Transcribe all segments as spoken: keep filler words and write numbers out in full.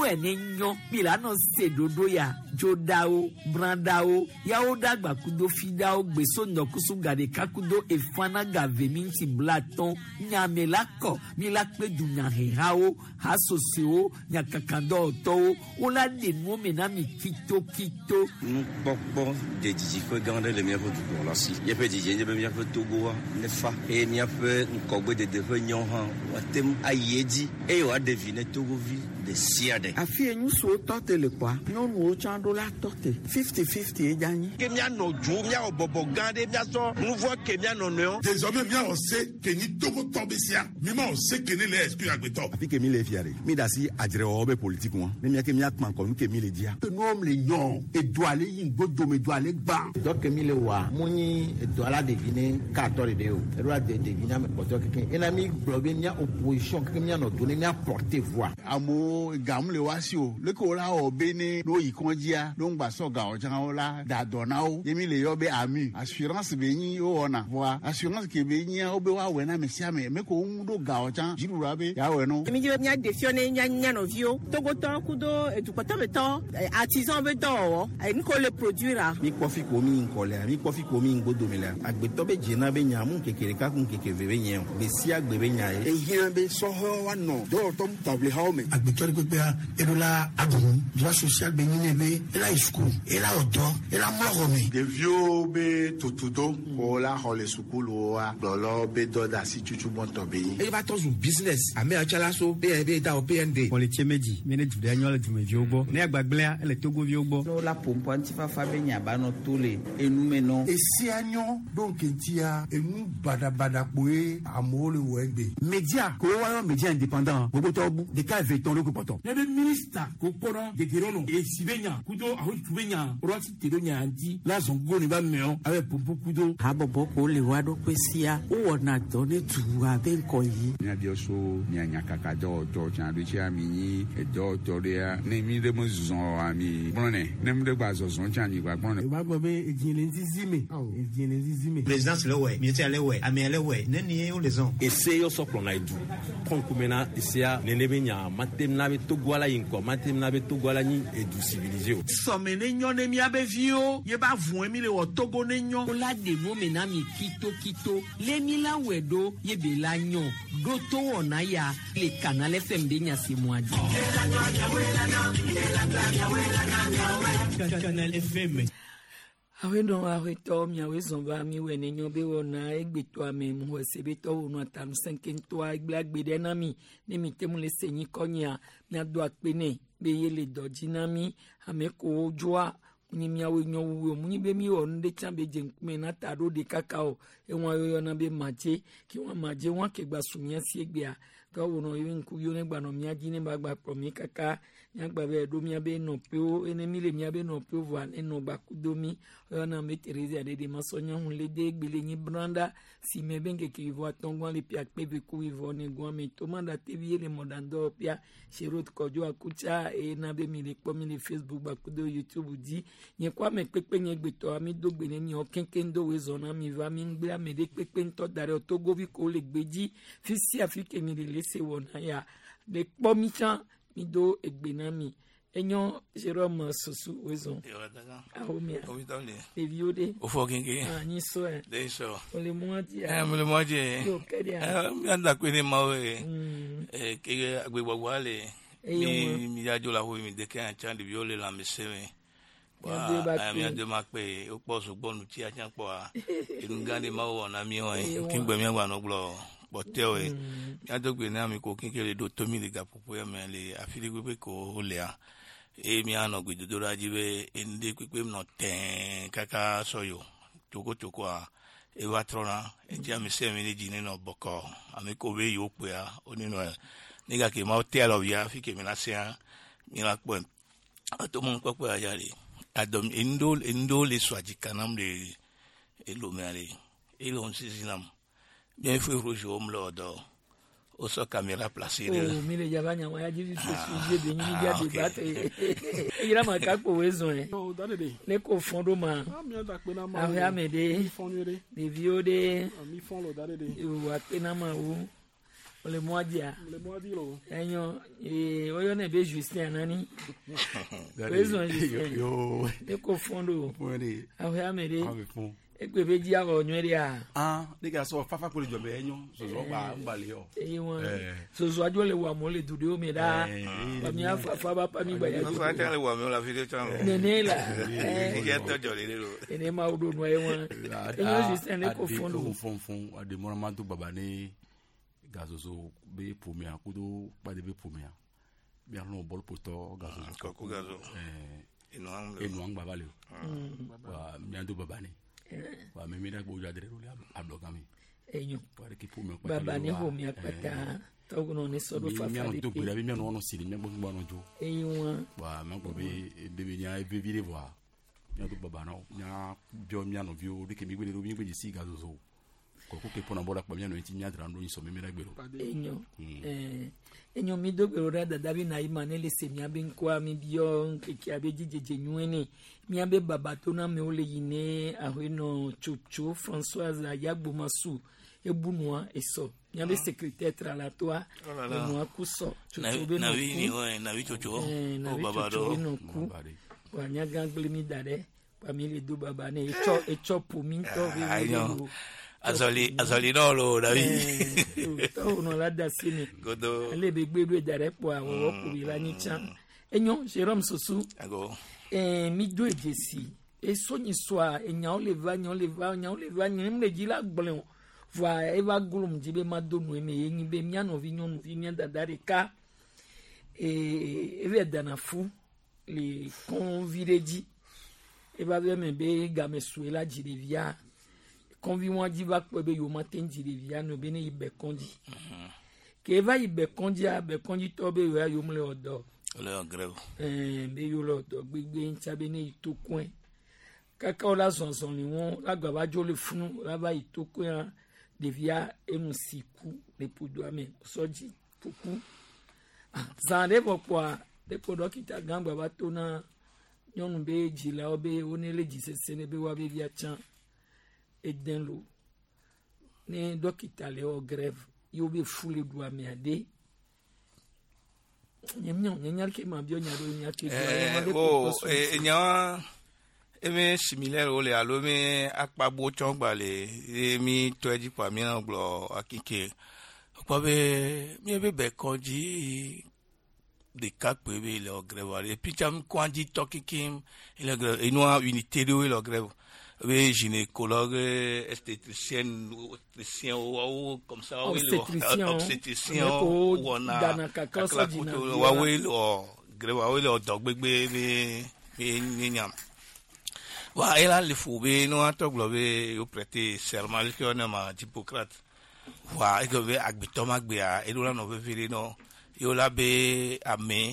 enenyo milano sedodo ya jodao brandao yao dagba kudo fidao gbeso nokusu gade kakudo efana gave minti blaton nyamelako milakpe dunya hehao hasoseo nyakakando to ola de no menami kito kito pokpo de diji ko gande le miafo du la si ye pe diji ye be miafo togo ne fa e miafo nkogbe de de nyon han watem ayedi e wa devine togo vi de siade afie nyu so tote le kwa nyonu o chando la tote fifty fifty e jani ke mia no ju mia obobo gande mia so nouveau ke mia no no désormais mia on sait que ni togo tombesia mi ma on sait que ne le exclu agbeto afi ke mi le fiare mi da si ajre obe politique won mi mia ke mia kman ko ke mi le dia nom le nyon e do ale yin godo me do ale gba donc mi le wa muni do ala devine ka to le de o e do de devine me poto keke ena mi blobe nia opposition keke mia no do ne mia porter voix amo gam le wa si o le ko la o be ni no yi konjia lo ngba so ga o jan o la da dona o yemi le yo be ami assurance be yin o ona voix assurance ke be yin o be wa we na me sia me me ko un do ga o jan jiru ra be ya we no mi je nya defione nya nya no vio togo to kudo e du poto beto artisan beto e ni ko le produire mi kofi ko mi nkole mi kofi ko mi ngodo mi la agbeto be jena be nya mu kekere ka kun kekeve be nya be si agbe be nya e yin be so ho wa no do to table ha o me agbeto ko pe e do la agun droit social be yin be e la school e la odo e la mo mi de vieux be totudo o la ho le school o a lolo be do da si chuchu bon to be e ba to zu business ame achala so be be da o P N D politie meji me ne du de anyo le du me vi ogbo ne agbagble ele togo vi ogbo no la pompo antifa fa be nya ba no tole enu me no e si anyo donc ntia enu bada bada poe amole wo egbe media ko wa yo media indépendant gbogbo to bu de ka ve ton lo ko poto ne be minister ko poro de gerono e sibenya kudo aho tubenya roti tedonya anti la zongo ni ba meo ave pompo kudo habobo ko le wa do pesia o wona to ne tuwa be nko yi ni adio so ni anya kaka do to chan do chi ami ni e do to de ne mi de mo zon ami brone ne mi de gba zon chan ni gba brone e ba gbo be ejin le nzizime ejin le nzizime présidence le we ministère le we ami le we ne ni o le zon e se yo so pro na idu konkumena isia ne ne be nya matem na be togwala yinko matem na be togwala ni edu civilisé o so me ne nyon ne mi abe vio ye ba vun mi le wo togo ne nyon ola de no me na mi kito kito le mi la wedo ye be la nyon do to ona ya le canal F M de nya se mo adi canal F M awe don awe to mi awe zonba mi we ne nyon be wona egbeto ame mu we se be to wonu atanu senken to agbagbe de na mi ni mi temu le seyin konya mi ado apene be ye le dojinami ame ko joa ni mi awe nyon wo mu ni be mi wonu de chambe jenkume na taro de kakao e won yo na be maje ki won maje won ke gba sumia si egbe a ka wono yo nku yo ne gba no mi aji ni bagba pro mi kaka nya gba be do mi abe no pe o ene mi le mi abe no pe o va eno gba kudomi yo na me Teresa de de masonya hun le de gbele ni branda si me benge ki vo atongwa le pia pe be ku vo ne gwa me to manda te bi le modando pia shirot kojo akucha e na be mi le po mi le Facebook ba kudo YouTube di nye kwa me pepe nye gbeto ami do gbe ne ni o kenkendo we zona mi va mi ngbe me de pepe nto dare o togo vi ko le gbeji fi si afike mi le lese wona ya de po mi chan mi do egbenami enyo Jérôme Sosu wezon ahomia ovitole le viode o fokinge ah ni so e de so o le moati eh mo le moati yo kedia eh mi anda ko ni mawe eh ke agbegbo le mi mi ya jo la ho mi de kan chan de viole la mesewe wa mi ande ma pe o po so gbonu ti a chan po a inu gande ma wo na mi o kin gbe mi agba no glo boteo e mi adogbe na mi ko kin kele do to mi le ga popo ya me le afili gbe ko o le a e mi ano gbe do raji be ende pepe no ten kaka soyo toko toko a e wa trona e ja mi se mi ni jini no boko ami ko we yo pe a oni no ni ga ke ma o te lo ya fi ke mi la se a mi la po to mo ko pe aya le adom indo indo le swaji kanam le e lo me ale e lo nsi sinam bien il faut rouge au mlodo o so caméra placée oh mi le yabanya wa ya jisu suje de ni dia de bate ira ma ka ko wezo e no dale de le ko fondo ma ah mi anda pe na ma ah ya me de fonere de viode mi fon lo dale de wa pe na ma wo le moadia le moadilo enyo e oyo ne be Justin nani bezo yo e ko fondo wori awe amere awe fun e pe be ji awo nwere a ah de ga so fafa ko le jobe enyo so so ba mbale yo e won so so ajo le wa mo le dude o me da ba mi afa fa ba pa mi gba ya so so ajo le wa mo la video chan nene la e je to jo le lo ene ma odo no e won enyo Justin e ko fondo fun fun ade mo ma do baba ni gazozo be pomia kudo pa de be pomia bien no bol poto gazozo ko ko gazo eh eno ang eno ang baba le wa mi ando baba ni wa me mi da gbo ja de ro le abloga mi enyo wa de ki pomia pa baba ni ho mi apata to no ni so do fa fa de to gbo bi mi no no siri mi gbo gbo no jo enyo wa ma gbo be de bi nya e be vi de voir mi ando baba no nya bio mi ano vio de ki mi gbe de ro mi gbe ji si gazozo koko ke pona bola kwa miano iti nyadra ndo nso me mera gbero enyo eh enyo mi do gbero da dabi na imane le se mi abe nkwa mi bio nkeki abe jijeje nyuene mi abe babato na me ole yine ahweno chuchu Françoise Ayagbo Masu ebunwa eso mi abe secrétaire tralatoire no akuso chuchu be na wi ni ho na wi chuchu o babado no ku wa nyaga gbele mi dare pa mi le do baba ne echo echo po mi to vi azali azali no lo David to no la da sini godo le be gbe dare po awo ko bi la ni chan enyo Jérôme Sosu ago eh mi do ejesi e so ni so a enya o le va nya o le va nya o le va ni me ji la gblen va e va gulum ji be ma do no me yin be mi ano vi nyon vi nya dadare ka e e ve dana fu le convireji e va be me be ga me suela ji de via convi moi di va pe be yo matin di via no be ne ibe konji ke va ibe konji a be konji to be yo yo mle odo le grève eh be yo lo do gbegbe ncha be ne itokun kaka ola sonson ni won la gba ba jo le funu la ba itokun de via enu siku le podo ame soji poku zande popo de podo kita gamba ba to na nyonu be jila obe onele jisese ne be wa be via chan edenlo ni dókítà le o grève yo be fule do amiade nyemnya nyanya ke ma bio nya do nya ke eh o e nya e me similaire o le alo me apagbo chongba le e mi to eji pa mi na glo akike pa be mi be be konji de kakpe be le o grève et puis cham kwanji tokikim le grève et noa unité de le grève oui, gynécologue, esthéticienne, esthéticien ou comme ça, oui, obstétricien, ou on a, oui, oui, oh, grève, oui, le dog, bébé, bébé, niam. Wa, elle a le fou, bé, nous, en tant que l'obé, au prêté serment, le qu'on a ma Hippocrate. Wa, et que bé, agbitom, agbia, et nous, là, nous, bé, non, yo, là, bé, amé,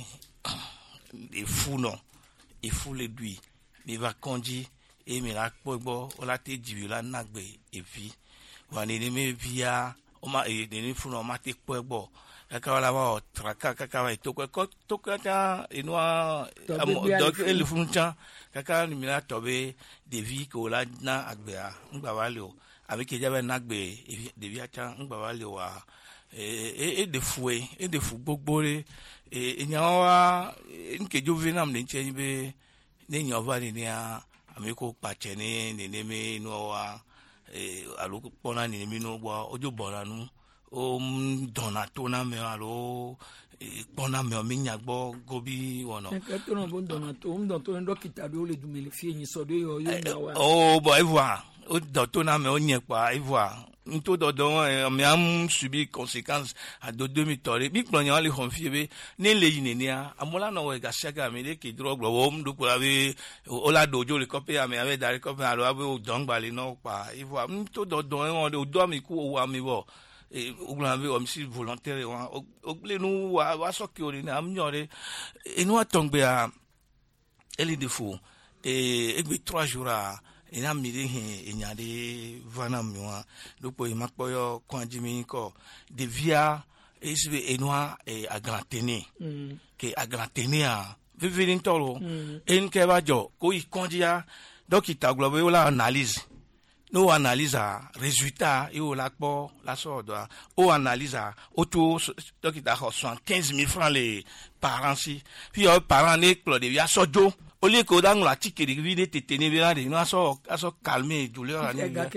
il fou, non, il fou les duits, il va conduire. E mi la kpogbo o la te jiwi la nagbe evi wa ni ni me via o ma e ni fu no ma te kpogbo kaka wala wa traka kaka wa to ko to kaka inwa donc el fu ncha kaka ni mi la tobe de vi ko la na agbe a ngba wa le o avec ke jabe nagbe de vi acha ngba wa le wa e e de fue e de fu gbogbo re e nya wa nke jo vinam ni che be ni nya va ni a amiko pache ni ni mi no wa eh alo pona ni mi no wa ojo boranu o dona to na me alo pona me mi nyagbo gobi wono e to no bon dona to um don to dokita do le dumele fi yin so do yo yo na wa oh boy voir o don to na me o yen pa e voir nto dodon mi am subi conséquences à de demi tore bi plonyan le confier be ne le yinenia amola no we ga shaga mi de ki drog wo mdu ko ave o la dojo le copé ame ave dari copé alo ave o dongba le no pa i voit nto dodon on o do mi ku o wa mi bo e o glan ave o mi volontaire o le nu wa wa so ki o ni am nyore e no atongbe a eli de fou e e bi trois jours a ina miri hin enyade vana miwa dopo imakpoyo kwanji mi ko de via esbe enwa e agrantene mm. ke agrantene a vivini tolo mm. en ke bajo ko ikonji ya dokita globe ola analyse nous analyse résultat et au l'accord la sorte on analyse autour donc il a soixante-quinze mille francs les parents si puis les parents né Claude via sodo au lieu que dans la tique de vie de tenir bien de nous so so calmer douleur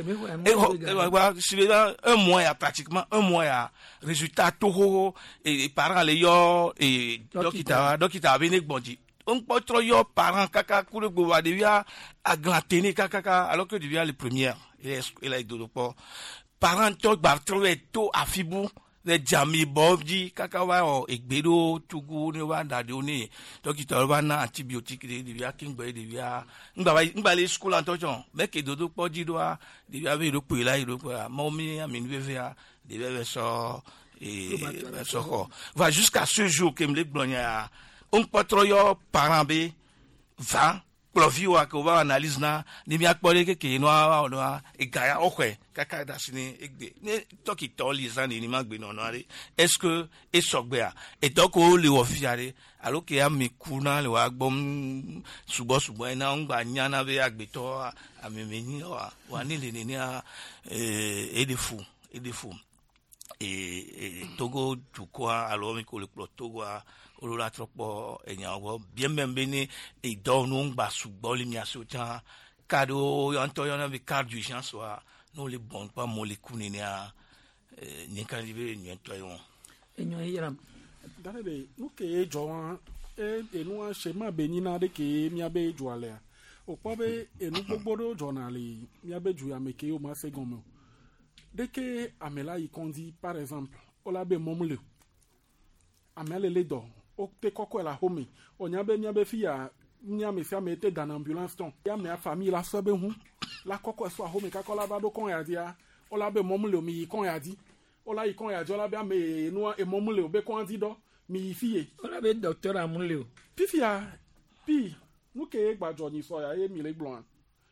et si un mois a pratiquement un mois a résultat tout et parents les yo et donc il a donc il a venu bondi on peut trop yo parents kaka coule go devia à glantene kaka alors que devia les premières et il a de pas parents to bartro to afibu les jami bobji kaka wa o egbedo tugu ne wa da de oni donc il va na antibiotique devia king boy devia ngba ngba les school en tojon mais que dodo poji doa devia ve ro pe la ro pa momi ami vevia devia so et so va jusqu'à ce jour que me le glonia on peut trop yo parents be vingt plovio a ko va analyse na ni mi akpore ke ke no a no e gaya okwe kaka da sini egbe ne to ki to lisan ni magbe no no are est-ce que e sogbe a e to ko le wo fiare alo ke am mi kuna le wa gbom subo subo na ngba nya na be agbe to a mi mi ni wa wa ni le ni a e de fou e de fou et Togo tu quoi alors mi ko le Togo a olola tropo enyawo bien même bene et donne ba subo li miaso tan cadeau yanto yana be carte d'urgence wa no le bon pas mo le kunini a ni kan libe ni to yon enyo yiram dale de nu ke jowan e enu a shema benina de ke mi abe joale o pobe enu gbogboro journali mi abe ju ya meke o ma segomo de ke amela yi kondi par exemple o la be momule amela le do o te koko la home o nya be nya be fia nya me fia me te dans ambulance ton ya me famille la so be hu la koko so home ka ko la ba do kon ya dia o la be momule mi kon ya di o la yi kon ya jo la be me nu e momule o be kon di do mi fie o la be docteur amule o pi fia pi nu ke gbajo ni so ya e mi le gbon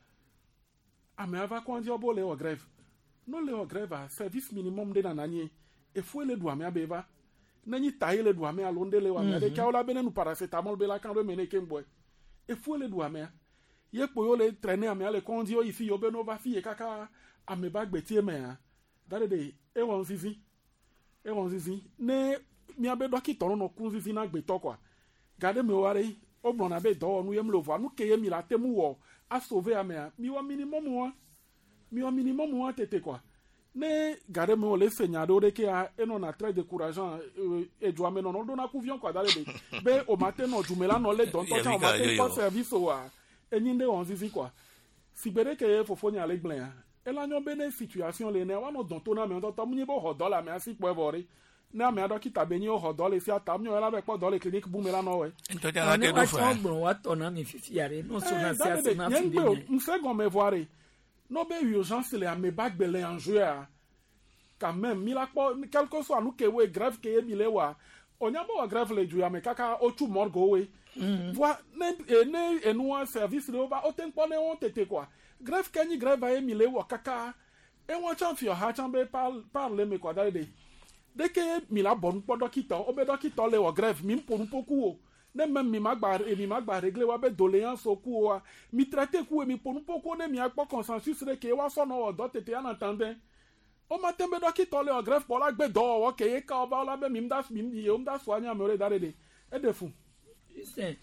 ame ava kon di obo le o grève no le o grève a service minimum de nananye e fo le do ame abeva nani taille le do ame alonde le wa me de ka o la bene nu paracetamol be la kan do mene kembo e fo le do ame ye po yo le traîner ame ale kon di o ifi yo be no va fi e kaka ame ba gbetie me a dare de e won zizi e won zizi ne mi abe dokito no kun zizi na gbeto kwa gade me ware o bron na be do nu yem lo vo anu ke ye mi la temu wo a sauver ame a mi wa minimum wa mi wa minimum wa tete kwa ne gade me le segnado de ke a eno na très décourageant e jo ame no no do na kuvion kwa dare de be o matin no jumela no le don to cha o matin kwa service wa enyinde won zizi kwa sibere ke fofonya le glen e la nyo bene situation le ne wa no don to na me to munye bo ho dollar me asi po evori na me adokita benyi o ho dollar si atam nyo la be po dollar clinic bu me la no we to ja la ke do fa gbon wa to na mi fifiare no so na si asi na fi de me fait gon me voir no be urgence le ame bagbele en jouer quand même mi la po quelque soit nous que we grève que mi le wa onya bo grève le ju ame kaka o tu morgo we voi ne ne enu service le ba o ten po ne on tete quoi grève kenyi grève a mi le wa kaka e won chan fi o ha chan be par parle me quoi dale de de que mi la bon po dokita o be dokita le wa grève mi po un poku o ne même mi magba e mi magba régler wa be doléance o ku o mi traiter ku e mi po un poku ne mi akpo consensus de que wa so no do tete an entendant o ma tembe dokita le wa grève pour la gbe do o ke e ka o ba la be mi mdas mi mi o mdas wa nya me re dale de e de fou c'est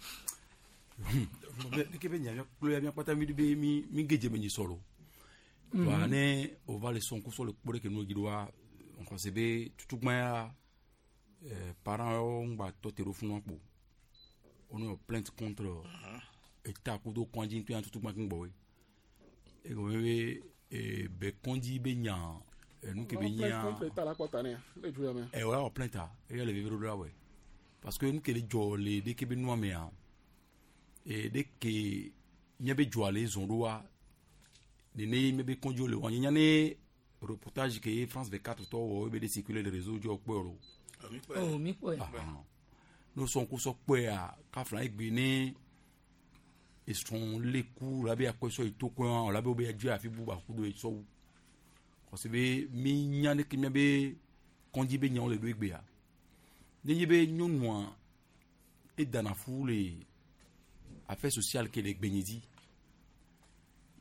de ke be nya lo ya mi pata mi be mi mi geje me ni solo wa ne o va le son ku so le pore ke no gidwa on ko se be tutugma euh parents on ba to tero fun po on a plainte contre état ku do konji tu tutugma kin boy e go be e be konji be nya e nu ke be nya contre état la kotane le ju ya me e wa plainte e le vivre do la we parce que nous que les jolés dès que nous amène et dès que n'y be jolés zondoa de ne me be conjole on y a né reportage que France vingt-quatre to o be de circuler les réseaux du okporo oh mi po nous sont ko so pe a ka flan egbe ni ils sont les coups là be akoso ito ko on la be o be ju afi bu ba ku do so ko se be mi nya ne ki me be konji be nya on le do egbe a n'y be nyonwa et dans la foule affaires sociales que les bénédits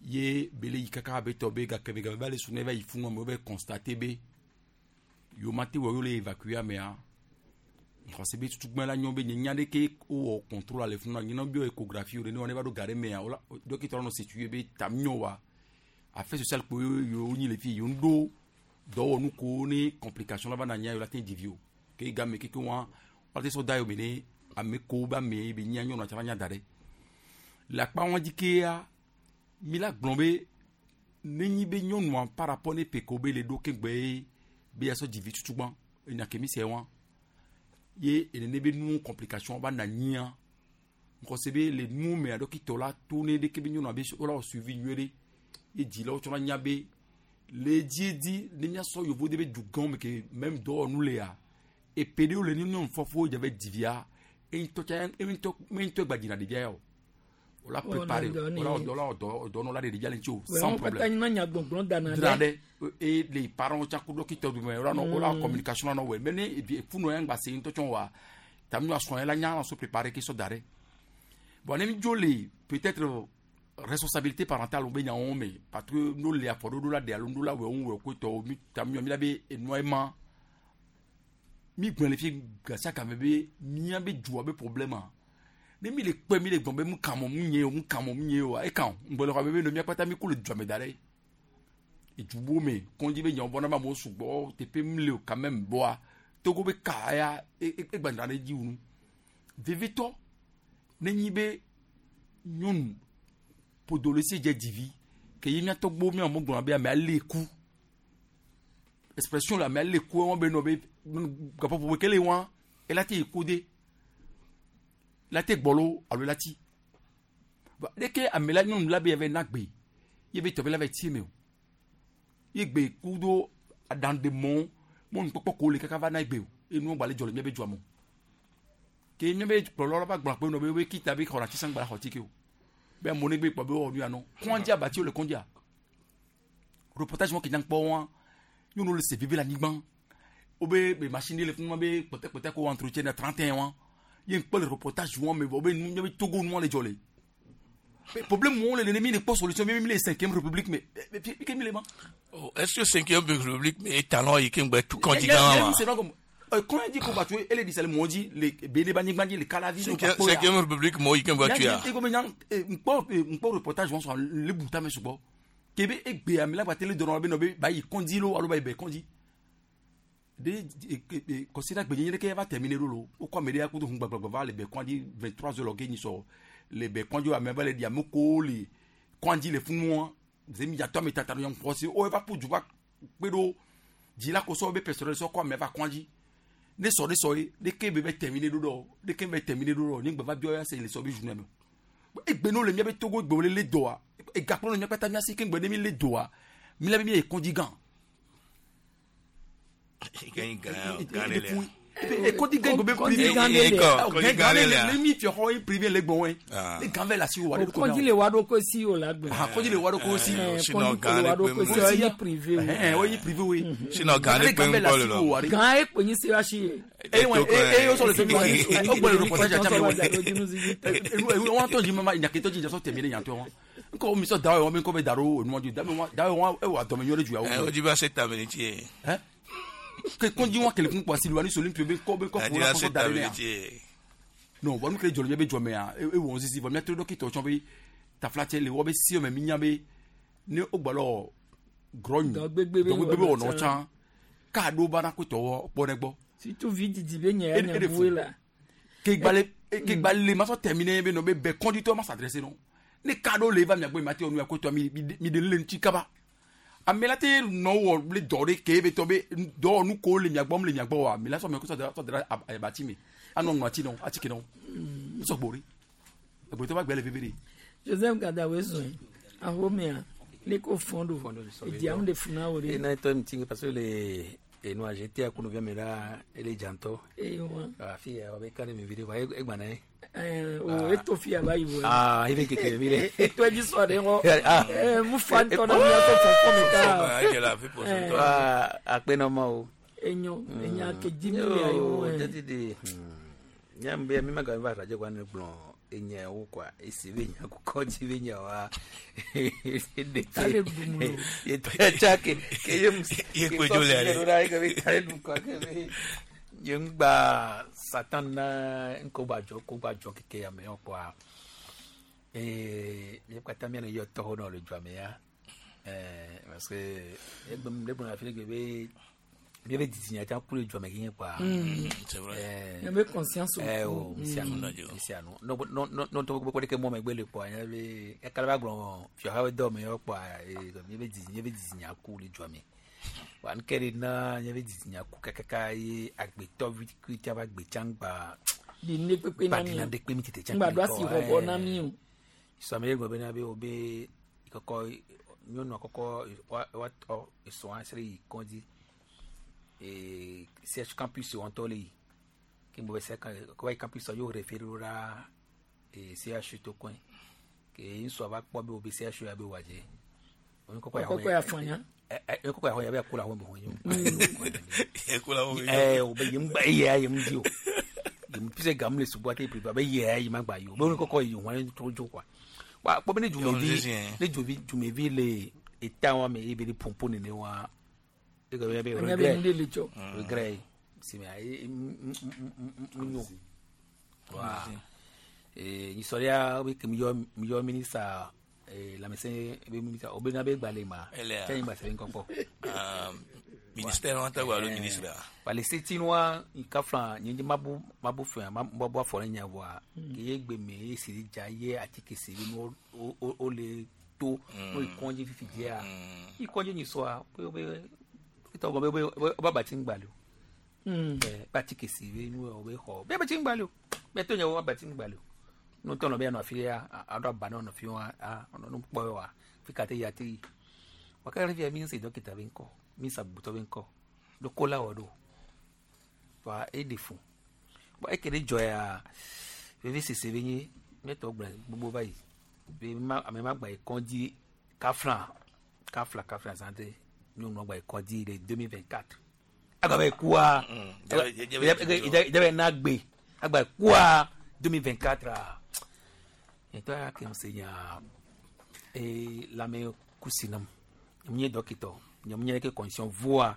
ye bele yikaka be tobe ga kebe ga bale suneva ifunga mo be constater be yo mate wo yo le évacuer mais hein parce que tout le monde a nyande ke o contrôle le funa nyina bio échographie o ne on va do garder mais ola docteur no situé be tamnyo wa affaire sociale ko yo ni les filles yondo do nu ko ni complication la bana nya yo la tin divio ke ga me ke ko wa o te so da yo bene ame ko ba me be nya nyo na tanya dare la pa won dikea mi la glombe ne nyi be nyon mo par rapport ne pe ko be le do ke gbe be ya so divi tutugban enya ke mi se wa ye ene ne be nu complication ba na nya ko se be le nu me ado ki tola tourner de ke be nyon na be o la suivi nyere e di la o tona nya be le di di ne nya so yo vo de be du gan me ke même do nu le ya e pede o le ni non fofo je be divia e to cha e to me to gba dina de dia o la préparer o la do la do do no la de dia le ncho sans problème na nya gbongbon dana de et les parents cha ku do ki to du me o la no o la communication no we me ne e fu no en gba se to chon wa tam no aso la nya so préparer ki so dare bon ne mi joli peut-être responsabilité parentale on be nya on me parce que no le afodo do la de alo do la we on we ko to mi tam mi la be enoyement mi gbon le fi gasa ka me be mi be juwa be problème ne mi le pe mi le gbon be mu kan mo mu nye o mu kan mo mu nye o e kan ngbo le ka be no mi apata mi ko le juwa me dare e jubo me konji be nyon bona ma mo sugbo te pe mi le quand même boa to go be ka ya e e gbanda le ji unu vivito ne nyi be nyun podolesi je divi ke yimia to gbo mi o mo gbon be me ale ku expression la me ale ku won be no be ga popo kele wan e lati ikode lati gbolo alo lati ba de ke amela nyun la be ave nagbe ye be to be la ve ti me o ye gbe kudo dans de mon mon popo ko le kaka va na igbe o enu gba le jolo mi be ju amo ke mi be polo ba gba pe no be we kita bi kora ti san gba hoti ke o be mo ni gbe po be o nu ano konji abati o le konji a reportage mo ki dan po won you no le se vivre la nigban obe be machine le fun be peut-être peut-être ko entretien de trente et un ans ye npo le reportage won me obe nu be togo nu le jole problème mon l'ennemi n'est pas solution même les cinquième république mais que mi les man oh est-ce que cinquième république mais talent il ken tout candidat c'est pas comme quand on dit qu'on va tuer elle dit c'est le mondi les bene banigbanji les calavi cinquième république moi il ken va tuer et comme un npo npo reportage won sur le bouta me subo kebe egbe amela ba tele dono be no be ba yi kondilo alo ba be kondi de considère que gbe que va terminer lolo o kwa mede akudo hun gbagba va le be kondi vingt-trois heures logé ni so le be kondi a me va le dia moko le kondi le fun mo zemi ya to me tata yon prosi o va pour juba pedo di la ko so be personnel so kwa me va kondi ne so de so de ke be be terminer lolo de ke be terminer lolo ni gba va bio ya se le so bi journée me egbe no le mi be togo egbe le doa e gapo no mi pata mi asi ke gbe mi le doa mi la bi mi e kondi gan Gagne gagne le. Et quand il gagne be privé gagne le mi fi ho privé le gbon wen. Le gagne la si o wa de ko. Quand il le wa do ko si o la gbe. Ah quand il le wa do ko si. Sinon gagne ko si o yi privé. Eh o yi privé oui. Sinon gagne pe nko le lo. Gagne pe ni si wa si. Eh won eh o so le temi. O gbo le reportage a chame won. Won to ji mama ina ke to ji so temi le yan to won. Nko mi so dawo mi ko be daro o mo ju da mi won dawo won e wa to me yore ju ya wo. Eh o ji ba se ta me ti e. Eh que quand dit moi quelqu'un pour asiluani sur l'une peut ko be ko pour la d'aller non bon que jolo be jome a e won sisi bon mettre do ki to chon be ta flatte le wo be si o me minya be ni ogbalo groin do gbegbe be ono chan ka do ba na ko to po ne gbo si tu vidi di be nya na buela ke gbale ke gbale ma so terminer be no be be conducteur ma s'adresser non ni cadeau le va mi agbo mati onu ko to mi mi de le nti kaba amelate no wo le dore ke be to be do nu ko le mi agbo le mi agbo wa mi la so me ko so da so da abati mi anu nu ati no ati ki no so gbori egbo to ba gbe le bebere Joseph Gadawe so ahomia le ko fondo e di am de funa ore e na to mtingi parce que le e no ajete akuno vya mera ele janto e wa afia wa be kare mi video wa egba na eh o eto fia ba ibo ah ile ke ke vile eto ji so de ngo eh mu fan to na mi to fo mi ka ah je la fi pour so ah apeno mo enyo enya ke jimi ayo tati de nyambe mi maga va raje kwa ne blon enya wo kwa esibenya kukoji benya wa tale bumulo ye chake ke yem ye ko jole ale ora ke be tale dum kwa ke be yem ba satan na nko ba jo ko ba jo ke ya me kwa eh ye kwa tamia yo to no le jwa me ya eh parce que e bam le bon afile ke be bien be disigner ta pour le jwa me kin kwa c'est vrai eh be conscience eh o siano siano no no no no to ko ke mo me gbe le kwa ya be e kala ba gbon fi ha we do me yo kwa e bien be disigner be disigner ku le jwa me wan kere na ya be disigner ku kakaka yi agbeto vi ti aba gbe changba di ne pepe na mi na de pe mi tete changba ngba do si robo na mi o so me gbe na be obe ikoko nyo no akoko wa o so ansri konji e C H campus on toli ki mo se kan ko wa campus yo referura e C H to coin ke so ba po be obe C H ya be waje on ko ko ko ya fanya e ko ko ya be kula ho be ho yin e kula ho eh obe yim ba ye yim di o yim pise gamle su boate pri ba ye yim agba yo be ko ko yin wan to jo kwa wa po be ne jumevi ne jumevi jumevi le eta wa me e be pompo ne ne wa e go be regret regret si me ai no wa eh historia we ke mi yo mi yo minister eh la mese be minister obe na be gbale ma ten ba se nko po um ministère on ta wa le ministre wale setinwa ikafla nyinji mabu mabu fun mabu afore nya wa ke egbe me esiri jaye ati kesiri no o le to no ikonje fifi dia ikonje ni so a pe obe ito go be oba bati ngbalo eh bati kesiri nu obe ho be bati ngbalo be to nya oba bati ngbalo no to no be no afia ado ba no no fi wa a no no po wa fikate ya ti wakare via mi se dokita benko mi sabuto benko do kola odo wa edifu ba ekere joya be se se benyi meto gba gbogbo bayi be ma ame ma gba ikonji kafran kafla kafran santé ni on gba ikonji de deux mille vingt-quatre agba be kuwa ide na gbe agba kuwa deux mille vingt-quatre eto ya ke msenya e la me kusinam mye dokito nyamnya ke conscient voix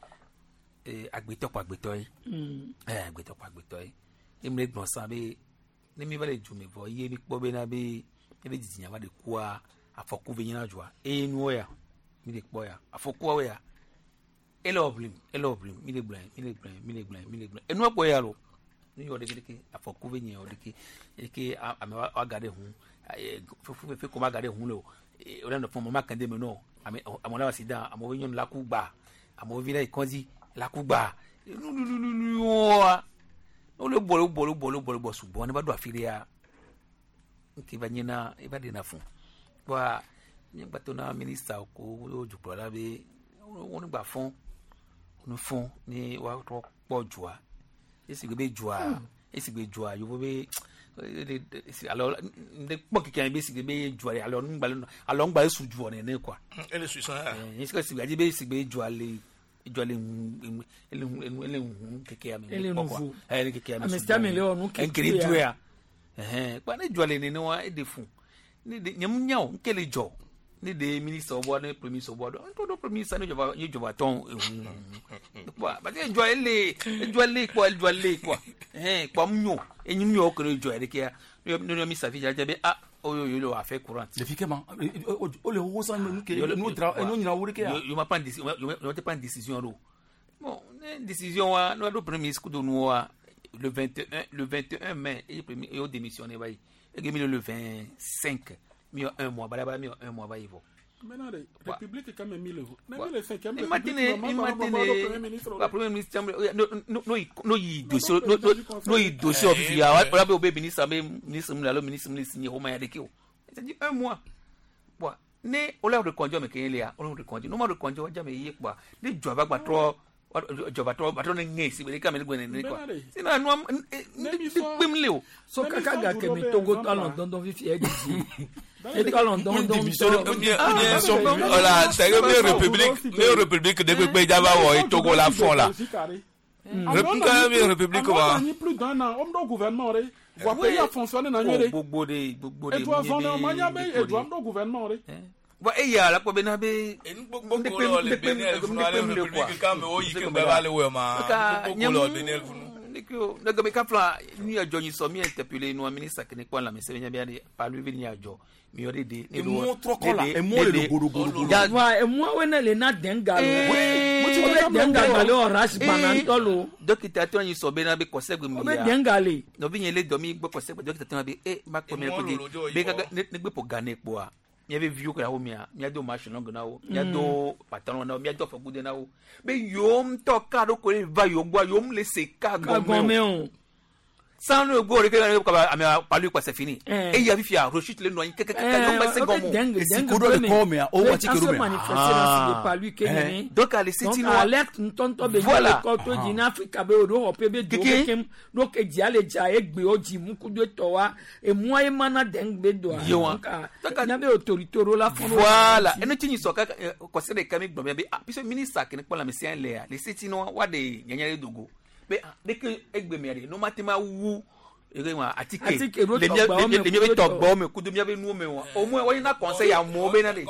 eh agbeto pa agbeto yi eh agbeto pa agbeto yi imre gbon san be ni mi vale jume vo ye mi po be na be be jijinya wa de kwa afoku ve yin ajwa e nu oya mi de po ya afoku oya e lo blim e lo blim mi de blim mi de blim mi de blim mi de blim e nu po ya lo ni yo de ke afoku ve yin o de ke e ke ame wa gade hun e fufu fe ko ma gade hun lo e o na fo mo ma kande me no ame amona wasida amo nyon la kugba amo vila ikonzi la kugba no le bolo bolo bolo bolo bo subo ne ba do afiria nke banyina e ba de na fun wa ni gba to na minister ko o jupo la be won gba fun no fun ni wa to poju a esi gbe jua esi gbe jua yo be alors de pok ki an be sigbe be juale alors ngba alors ngba su ju on ne quoi ele su san eh est-ce que sigbe be sigbe juale juale ele ele keke am ele quoi eh keke am mais sta melhor no que nkiri tu ya eh kwa ne juale ne wa e de fun ni de nyam nyaw nkele jo ni de ministre obo ne premier obo do to do premier sa ne jo ba jo ba ton quoi ba de juale juale quoi juale quoi eh kwa mnyo enyim yo kere jo ere ke no no mi safi jaje be ah oyo yo lo afa courant le fi kema o le ho san no ke no dra no nyina wuri ke yo ma pas yo te pas décision ro bon décision wa no do premier coup no wa le vingt et un le vingt et un mai et premier yo démissionné ba yi e gemi le vingt-cinq mi un mois bala bala mi un mois ba yi vo maintenant la république quand même mille même le cinquième imagine imagine la premier ministre no no no yi dossier no no yi dossier officiel ya wala be obe ministre be ministre mula lo ministre mula signé o ma ya de ki o c'est dit un mois bon ne o la reconduire me ken le ya o reconduire no ma reconduire ja me yi kwa de jo ba gba tro jo ba tro ba tro ne nge si be ka me gbe ne kwa sino anu de pim le o so kaka ga ke mi togo talon don don vifi e di et talon don don bien so la c'est que république le république de pe java wo togo la fond là Nka mi république ba. On a plus d'un an, on do gouvernement re. Wa pe ya fonctionner na nyere. Gbogbo de gbogbo de. Et toi fondé manya be et toi do gouvernement re. Wa e ya la ko be na be gbogbo ko le benel funu ale république ka me o yi ke be ba le we ma. Gbogbo ko le benel funu. Nikyo daga me ka fla ni ajo ni so mi interpeller no ministre kene kwa la me se nya be ade pa lui ni ajo. Mi ore de e mo tro kola e mo le goro goro ya wa e mo we na le na denga lo mo ti le denga le o rash banan lo dokita to yin so be na be kosegbe mi ya o be denga le no bi yen le do mi gbo kosegbe dokita to be e ma ko mi ko de be ga ne gbe po gane po a mi ave view ko ya wo mi a mi ado machine long na wo mi ado pattern na wo mi ado for good na wo be yom to ka do ko le va yo gbo yom le se ka go me o sans le go que ami pas lui quoi c'est fini et il y a vu a rechute le noyau que que que on se gomo et si kodo le ko me o wati ke rume ah pas lui que ni donc à les sitino alerte ntonto be ko to di na Africa be o pe be do kem do ke dia le ja egbe o ji mu ku do to wa e mo e mana deng be do a na be autorité ro la fon voilà et no tini so ka ko se de kami gbo be puisque ministre ke ne ko la mesien le les sitino wa de nyanyare dogo mais dès que egbe mere no matema wu ere wa atike le mi le mi be to gbo me kudu mi be nu me wa o mo wo na conseil ya mo be na de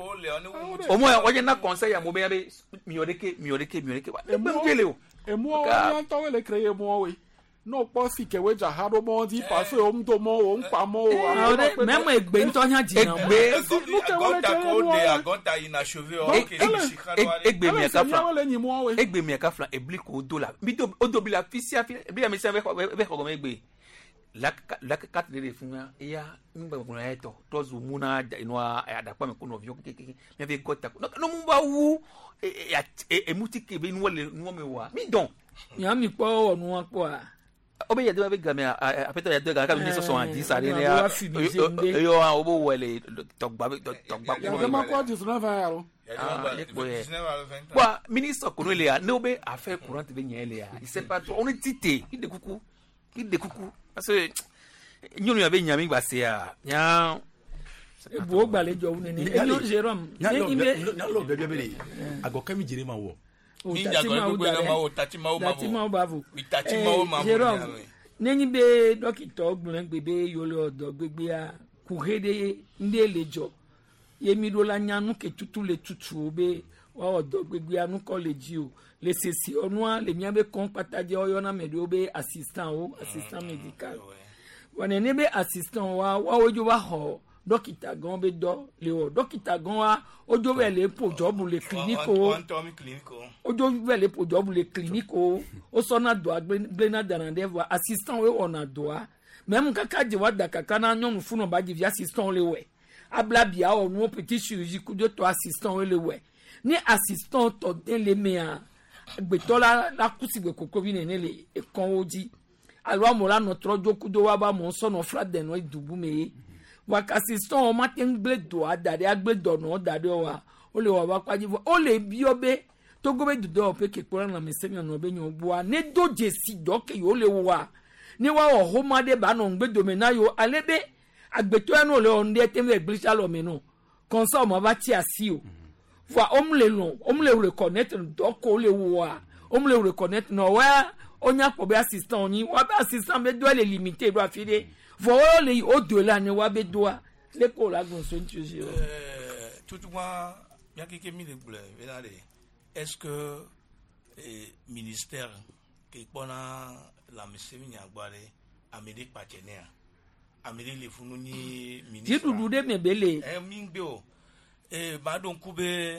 o mo wo na conseil ya mo be na be mi oreke mi oreke mi oreke wa e mo gele o e mo ya to we le créer mo we no po si ke we ja ha do mo di pa so o mdo mo o npa mo o même egbe nto nya di na egbe agota ko de agota inachevé o ke egbe mi ka fla egbe mi ka fla ebli ko do la bi do o do bi la fisia bi la mi se ve ve ko egbe la la kat de fun ya ngba ko na eto to zu muna ino ada pa me ko no vio ke ke mi ve gota no mu ba wu e mutike be no le no me wa mi don ya mi po onu wa po a obe ya de be game a peto ya de ga ka mi so so an di sare ne ya yo a obo wele togba togba ko ya ma ko di so na va ya ro wa ministre ko no le ya ne obe affaire courante be yen le ya il sait pas on est tité il de coucou il de coucou parce que nyonu ya be nyami gba se ya ya e bo gbalejo wu ni e no Jerome ni ime na lo be be be ago kami jire ma wo mi jago gbogbo na ma o tati ma o ma tati ma o ba vo mi tati ma o ma vo neni be dokita ogbon gbebe yolo odo gbegbe a kuhede nde lejo yemi ro la nyanu ke tutu le tutu obe wa odo gbegbe anu college o le sesi onu a le mi be kon pataje oyo na medo be assistant o assistant medical wona ne be assistant wa wa ojo wa ho dokita gan be do le o dokita gan wa ojo we le po job le clinique o ojo we le po job le clinique o o so na do agbe na danande wa assistant we ona do a même kaka je wa da kaka na nyonu funu ba ji assistant le we abla bia o no petit chirurgie ku de to assistant we le we ni assistant to den le me a gbe to la la kusigbe koko bi ne le e kon oji alwa mo la no trojo ku do wa ba mo so no flat den no idubu me waka assistant o matin gbe do adade agbe do no dade o wa o le wa ba kwaji o le bi obe to go be do pe ke pora na me se mi no be nyon bo a ne do je si do ke yo le wa ni wa o ho ma de ba no gbe do me na yo alebe agbeto enu le on de tem le glisha lo me no konsa mo ba ti asi o wa omle lo omle reconnect do ko le wa omle reconnect no wa onya po be assistant ni wa be assistant be do le limiter do afide fo le o do la ni wa be do le ko la gon so ntu je euh tout moi bien que mi le bleu est-ce que eh, ministère qui pona la mesemi nyagware amede partenaire amede le funu ni ministre ti dudu de mebele eh mingbe o eh ba don kube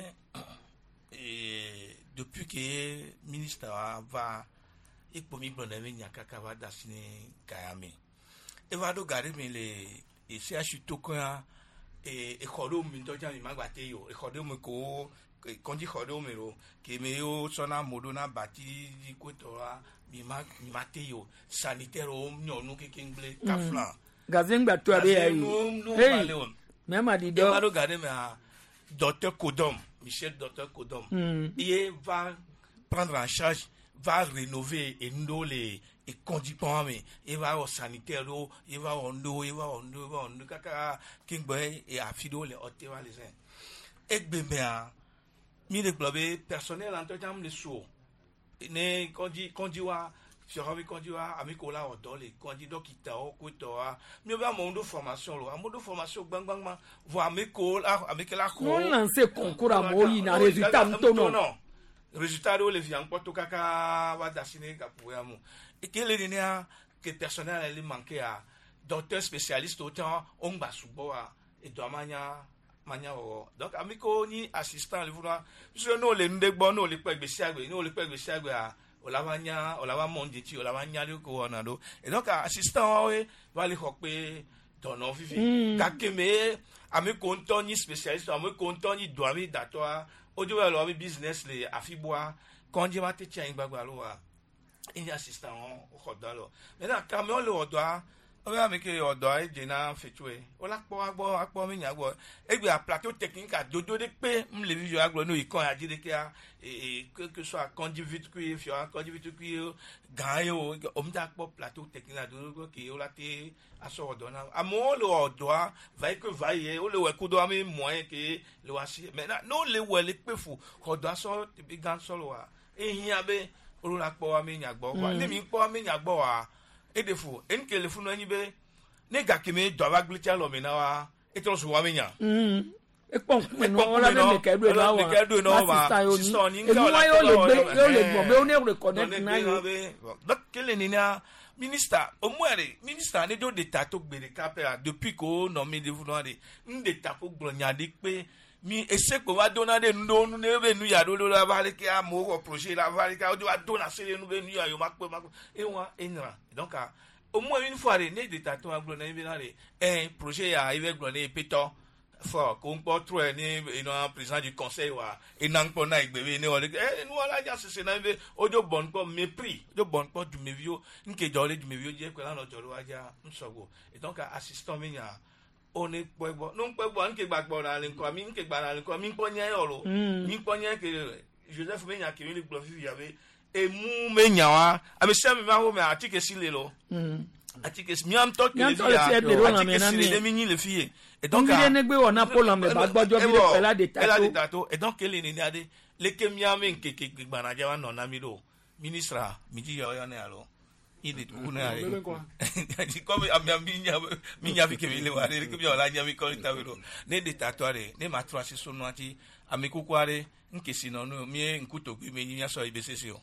eh depuis que ministre va e pomi boname nyakaka va dasine kayame e va do gare me le e se ashitoka e e khodo mi to jami magbate yo e khodo mi ko kondi khodo mi ro ke me yo sona modona bati ko to mi ma mi mate yo sanitaire o nyonu ke kingle kafla gazengba to abe ayi hey même a dit do va do gare me docteur Kodom Michel docteur Kodom mm. il va prendre en charge va rénover et nous les et conduit pas mais il va au sanitaire il va au no il va au no il va au no kaka king boy et afido les hôtels les uns et bébé mi de club personnel en tant que le show ne konji konji wa surabi konji wa ami ko la odo le konji dokita o ko to wa mi ba mo ndo formation lo amodo formation gbang gbang ma vo ami ko la ami ke la ko non lancer concours a mo yi na résultat mto no résultat do le fi en poto kaka wa dasine ka pour ya mo e ke le ni a que personnel elle manquait à docteur spécialiste autant on ba subo a e do manya manya o donc amiko ni assistant le vouloir je no le ndegbo no le pe gbesi agbe no le pe gbesi agbe a olawanya olawa monde ti olawanya le ko ona do et donc assistant we va le ko pe dono fifi ka keme amiko ntoni spécialiste amiko ntoni do ami datoire ojo wa lo business le afiboa konje ma te tia igbagba lo wa il y a assistant o ko do lo maintenant quand on le odoa o ya me ke odo e jena fetue o la po agbo apo mi nyagbo egbe a plateau technique a dodo de pe m le video agbo no ikon a jide ke a et que que soit conduite qui fio conduite qui gagne o o mta po plateau technique a dodo ke o la te aso odo na amo le odo va que va ye o le we ku do ami moyen ke le wa si maintenant no le we le pe fu odo aso bi gan solo wa ehin abe o la po ami nyagbo wa ni mi po ami nyagbo wa edefo enke le funu anyi be ne gakeme do ba glitcha lo me na wa eto so wa menya mm e pon me no la me ke do na wa ke do no wa sister ni nka wa yo le gbe yo le gbo be o ne reconnect na yo donc kele ni na minister o muere minister ne do de tato gbere kapera depuis ko no me de funu ade nde tapo gbronya de pe mi eseko wa dona de ndo nu ne be nu ya do la vale ke a mo projet la vale ka o do wa dona sele nu be nu ya yo makpe makpe e wa enra donc au moins une fois ne de tato aglo na be na de un projet ya ibe glo ne peto for ko npo tro ni ino président du conseil wa e na npo na igbe ni o le e nu ala ja se na be ojo bon ko mépris ojo bon ko du mevio nke jo le du mevio je ko la no jo lo aja nsogo et donc assistant mi ya on est pegbo non pegbo nke gbagbo na le nko mi nke gba na le nko mi npo nya yo lo mi npo nya ke Joseph me nya ke mi le glo fi ya be e mu me nya wa ame se me ma ho me atike si le lo atike mi am to ke le ya atike si le mi ni le fi et donc il ne gbe wona pola me ba gbojo bi le pela de tato pela de tato et donc ele ni ade le ke mi am nke ke gba na ja wa no na mi do ministra mi ji yo yo na lo il kuna ari comme amia minya minya vike vile wale ke biola nya mi ko tawero ne de tatware ne matro asi sunu ati amikuku are nke sino no mi nkuto gbe mi nya so ibesesi o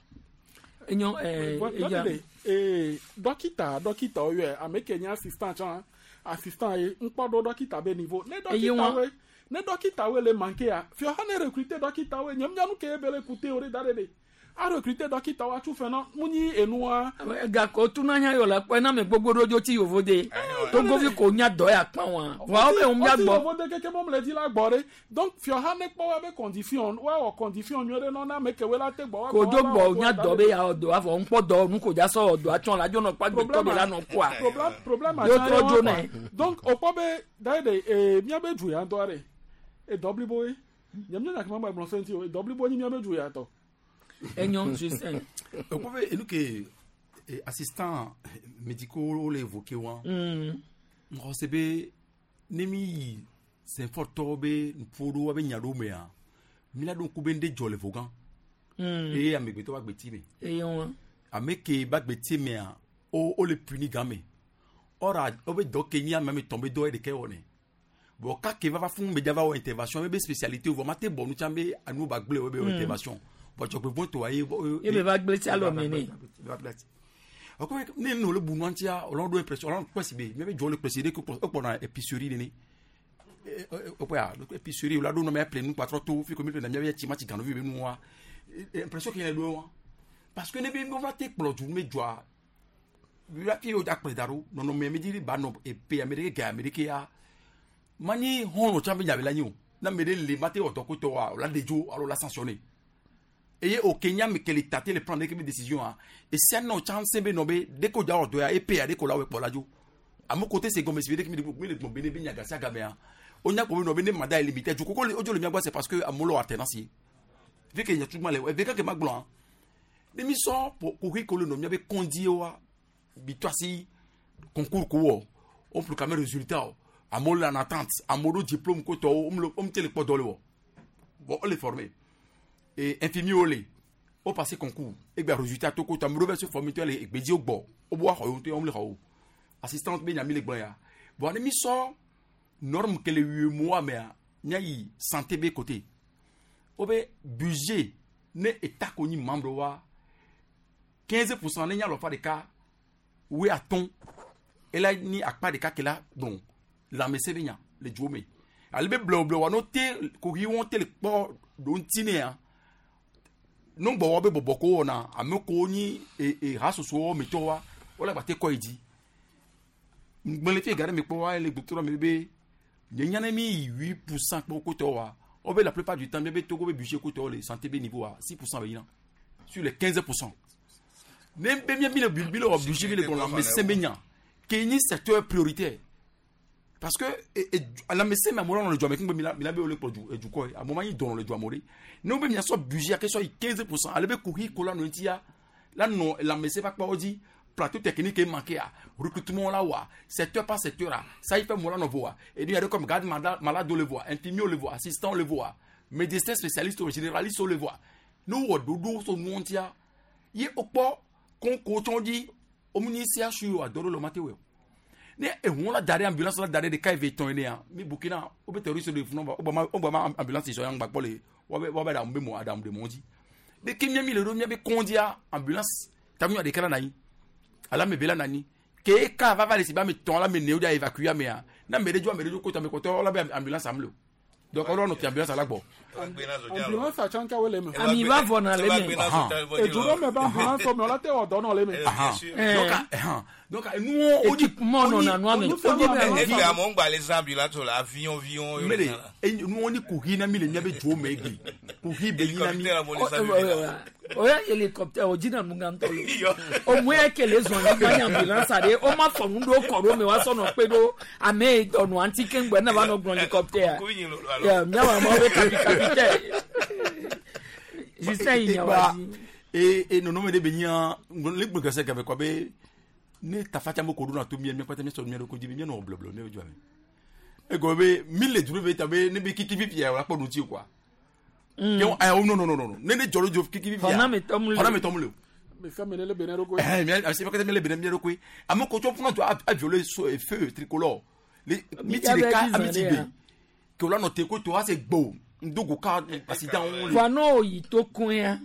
enyo eh ya eh dokita dokita oyo amekenya assistant chan assistant e npodo dokita be niveau ne dokita we ne dokita we le manke a fi o ha ne recruter dokita we nyam nyanu ke bele kute ore dare de a recruter dokita wa tu fe no muni enua ga ko tu na nya yo la pe na me gbogbo rojo ti ovode to go fi ko nya do ya pa won wa o be o nya gbo ovode keke mo mle di la gbore donc fi o ha ne po wa be condition wa o condition nyore no na me ke we la te gbo wa ko jo gbo nya do be ya odo afo npo do nu ko ja so odo atun la jo no pa gbe to be la no po a problem problem yo trojo na donc o po be dai de e mi abe ju ya do are e double boy nyam nya ka ma gbo senti o e double boy ni mi abe ju ya to enyon Justin on peut nous que assistant médicaux l'évoquer wa on sebe nemi c'est fort tobe pour be nyado me a mi la don ku be nde jole vogan et amegbe to ba gbe ti me e yon ameke ba gbe ti me a o o le puni game ora o be do kenya même tomber do e de ke one bon ka ke va fun me java o intervention be spécialité o mate bon nu chambe anu ba gble o be intervention but you want to aye e be va gble ti alo me ni o ko ne no le bunu antia o lo do impression o lo kwesi be me be jo le président ko o na épicerie ni o po ya épicerie o la do no me appelé nous patron to fi ko mi na me ti ma ti ganu vi be nu wa impression que le do parce que ne be mo va te plot me joa bi la fi o da pre daro no no me me di ba no e pe amerique ga amerique ya mani hono chambe ya be la nyu na me le mate o to ko to wa la dejo alo la sanctionner et au Kenya mais quelle état les prendre des décisions et si non chance be no be de ko ja odo ya e pe ya de ko la we polajo à mon côté c'est comme si que me le mo bene be nyaga sa ga me a onya ko no be ne manda limité du ko ojo le miagba c'est parce que amolo alternance vu que y a tout mal et que ma blanc des missions pour ko le no miabe kondi wa bitwasi concours ko on plus camera résultat amolo en attente amolo diplôme ko to on le on tele po dole wo bon on les former et infirmier olé au passé concours et bien résultat to ko tam rebe sur formateur et be di ogbo o bo ho to on le ho assistante be nyami le gbon ya bon ni so norme que le huit mois mais nyai santé be côté o be budget ne état ko ni membre wa quinze pour cent ne nya lo fa de cas oui à ton et là ni akpa de cas que là bon la me se be nya le jome albe blo blo wa no te ko ri won te le po don tine ya non bo wa be bo ko na ameko ni e e hasoso me to wa wala ba te ko idi ngbele fi gare me po wa le docteur me be nyana mi huit pour cent ko ko to wa o be la plupart du temps be to go be budget ko to le santé be niveau à six pour cent be ina sur les quinze pour cent même be mi le budget le budget le bon mais c'est menya que ni secteur prioritaire parce que à la médecine mais moi on le doit mais mi la mi la be le produit et du quoi à moment il donne le doit mourir non be mi so budget que soit quinze pour cent aller be courir ko la no tia là non la médecine pas pas dit plateau technique est manqué à recrutement là wa secteur par secteur là ça il fait moi là no voix et il y a comme garde malade malade le voix infirmier le voix assistant le voix médecin spécialiste généraliste le voix nous o dodo so montia y o po kon ko ton dit au ministère sur adoro le maté we ne e won la dare ambulance la dare de kai veton ne a mi bukina o be terroriste de funu ba o ba o ba ambulance so yang ba pole wo be wo be da mbe mo adam de monji de kimia mi le ro mi be kondia ambulance tamu de kala nai ala me bela nani ke ka va va le siba me ton la me ne o dia évacuer me a na me de jo me de ko ta me ko to la be ambulance amlo donc on no ambulance ala gbo ambulance a chanka wele me ami va vona le me e duro me ba han so me la te o do no le me donc donc nous on dit mon na no me on dit e fa mo ngba les ambulances la avion avion et nous on dit courir na mi le nya be jo me gi courir be ni na mi oya hélicoptère o jina mungantolo o mwe ke les on ni ambulance ade o ma fo ndo koro me wa so no pe do ame onu antike ngbe na ba no gbon hélicoptère ya nyawa mo be capitaine je sais il y a et et non non me de benya le gbe que c'est qu'avec quoi be ne ta fatia mo ko do na to mi mi kwata mi so mi ko di mi no bloblo ne ojo ame e go be mille duro be ta be ne be kiki bi pia wa po no ti kwa non non non non ne ne jolo jo kiki bi pia ona me tomule ona me tomule me fa me le benero ko eh mais c'est pas que me le benero ko amo ko to funa to a violer feu tricolore les mitileka amitibe que là no te ko to a se gbo ndogo ka accident on fa no yi to kun ya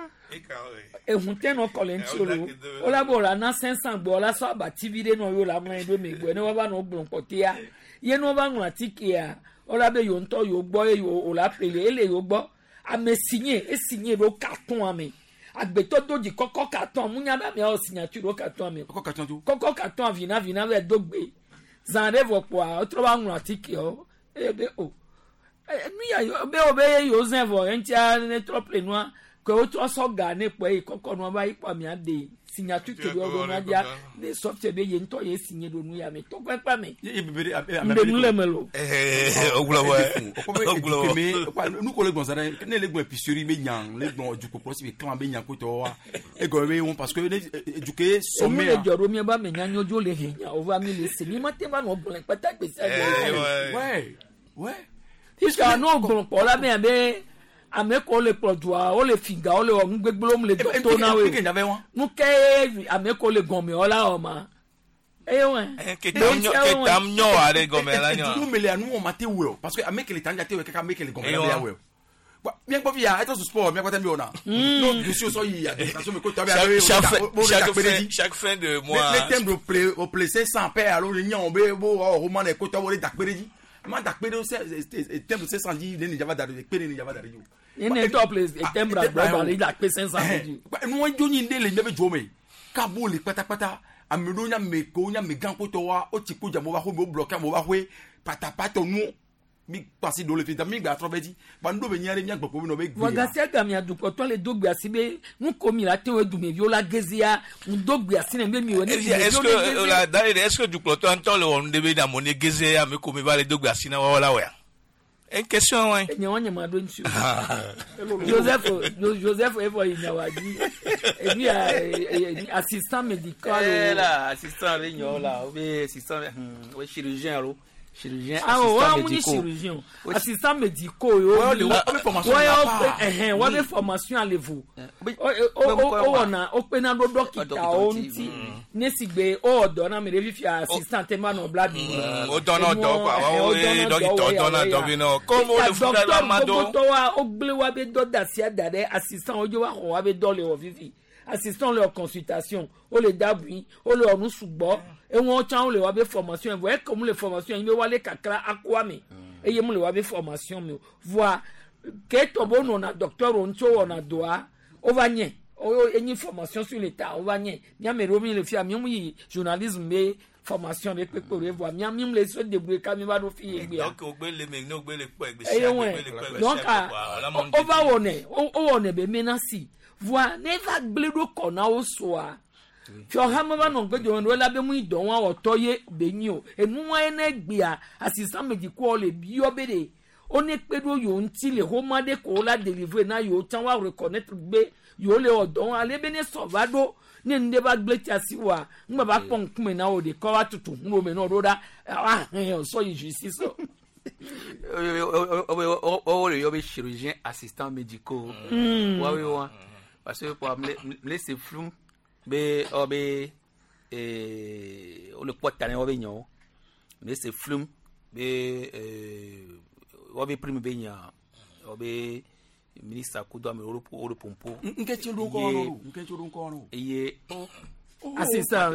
ehun te no kolenti olo ola bora na cinq cents gbo la so abativide no yo la mo edo me gbo ne wa ba no gbon potia ye no ba nu atike ya ola be yo nto yo gbo e yo ola pele ele yo gbo ame signé e signé ro carton ame agbeto doji koko carton munya ba me o signature ro carton ame koko carton tu koko carton vina vina we dogbe zanre vo po a otro ba nu atike o e be o mi ya yo be o be yo zen vo entia ne trop le noir que otro so ga ne po e koko no ba ipo mi ade signature ke do do na dia de software be ye nto ye signé do nu ya me to pa pa me e be be mbe nu le melo eh ogula wa ogula me nu ko le gbon sare ne le gbon épicerie be nyan le gbon du ko possible clan be nyan ko to wa e go be won parce que éduquer sommet le joro mi ba me nyan ojo le henya over mi le se mi ma te ba no gbon pata gbe se ouais ouais iska no gbon po la me be ameko le produit o le figa o le o ngbegbolo le to na we nu ke ameko le gome ola o ma e won ke tam nyo ke tam nyo are gome la nyo tu me le anu o mate we parce que ameke le tanja te we ka ameke le gome la we ba bien ko via eto sport bien ko tem ona no je suis so yi attention me ko tabe chaque chaque fin de mois le thème de play au play cinq cents paires alors le nyan be bo o roman e ko tabe le dakpereji ma dakpere c'est thème de cinq cents di ne java dari pere ne java dari in a top place a tembra baba le da pe cinq cents du no won joni ndele nebe jome ka bo le patapata amelo nya me ko nya me gan ko to wa o ti ko jamo ba ho mo bloquer mo ba hwe patapata nu mi pasi do le fi da mi gba trobedi ba ndo be nyare mi agbopo no be gbe wa ga se ga mi adupo to le dogbe asibe nu ko mi la te we du me vi o la gezia un dogbe asine me mi o ne est-ce que la d'ailleurs est-ce que du cloton en le on debe da mo ne gezia me ko mi ba le dogbe asine wa wala wa une question ouais nyawa ma do nsu Joseph Joseph evo inyawaji et lui assistant médical là assistant le nyola ou bien assistant ou chirurgien lo chirurgien ah assistant ouais médical chirurgien assistant médical yo ouais le formation ouais ouais ouais formation à level o o o na o pe na do dokita o nti nesigbe o odo na me refi assistant ma no blood o dona do kwa o e dokita o dona do bi no como le fuka la mado to wa o gble wa be do da sia da de assistant o jo wa ko wa be do le o fifi assistant leur consultation o le dabui o le onu sugbo e won chan o le wa be formation vous voyez comme les formations il me wa le kakra akwa mi e ye mu le wa be formation mi voir que to bo no na docteur on cho ona doa o va nye o eni formation sur l'état o va nye nya me romi le fia mi mu yi journalisme be formation de pe pe voir mi mi le so debrouiller ka mi ba do fi egbe donc o gbe le me no gbe le po egbe si donc o va wone o wone be menasi voir ne va gbledo kona o soa fio hamaba no gbedo no la be mu idon wa otoye benyi o enu wa na gbia assistant medical le bi obede one pedo yo nti le homa de ko la deliver na yo tan wa reconnaître gbe yo le odon ale be ne sovado ne nde ba gble tiasi wa ngba ba pon kume na o de ko wa tutu ngo me no roda ah so yi justice so o o le yo be chirurgien assistant médical wa we wa parce que pour me laisser flou be obe eh o le potane obe nyo me laisser flou be eh obe prime be nya obe ministre kudo me oro oro pompo nke ti ru ko ro nke ti ru ko ro iye assistant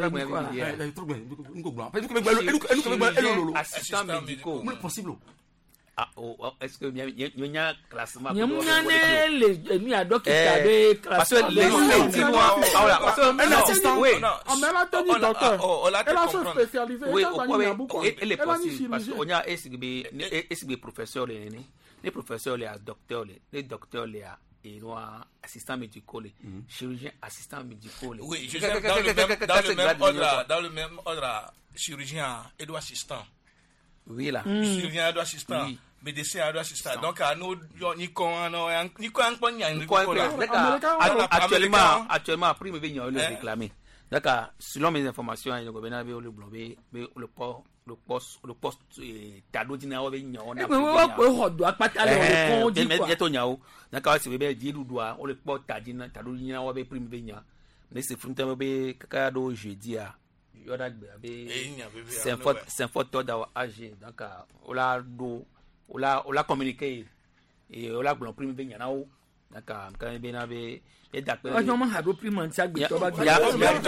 assistant médical possible ah oh est-ce que il y a classement il y a les mi a docteur de classement les dis-moi voilà parce que un assistant oui on m'a pas dit docteur elle a se spécialisé oui elle est possible parce qu'on a S B S B professeur les les professeurs les docteurs les docteurs les et noir assistant médical chirurgien assistant médical oui je sais dans le même dans le même ordre dans le même ordre chirurgien et assistant oui là chirurgien et assistant médecin et assistant donc à nous ni con non ni con pas ni ni con actuellement actuellement prime venir le réclamer d'accord selon mes informations le gouvernement le blobé le port le poste le poste tado dina o be nya o na ko ho do apata le ko di kwa to nya o na ka se be di du a o le port tadina tado dina o be prime be nya ne se frunta be kaka do jeudi a yo da be be c'est fort c'est fort to da age donc o la do o la o la communiquer et o la blon prime be nya na o donc kan be na be e da pe o no ma ha do prime nti agbe to ba ya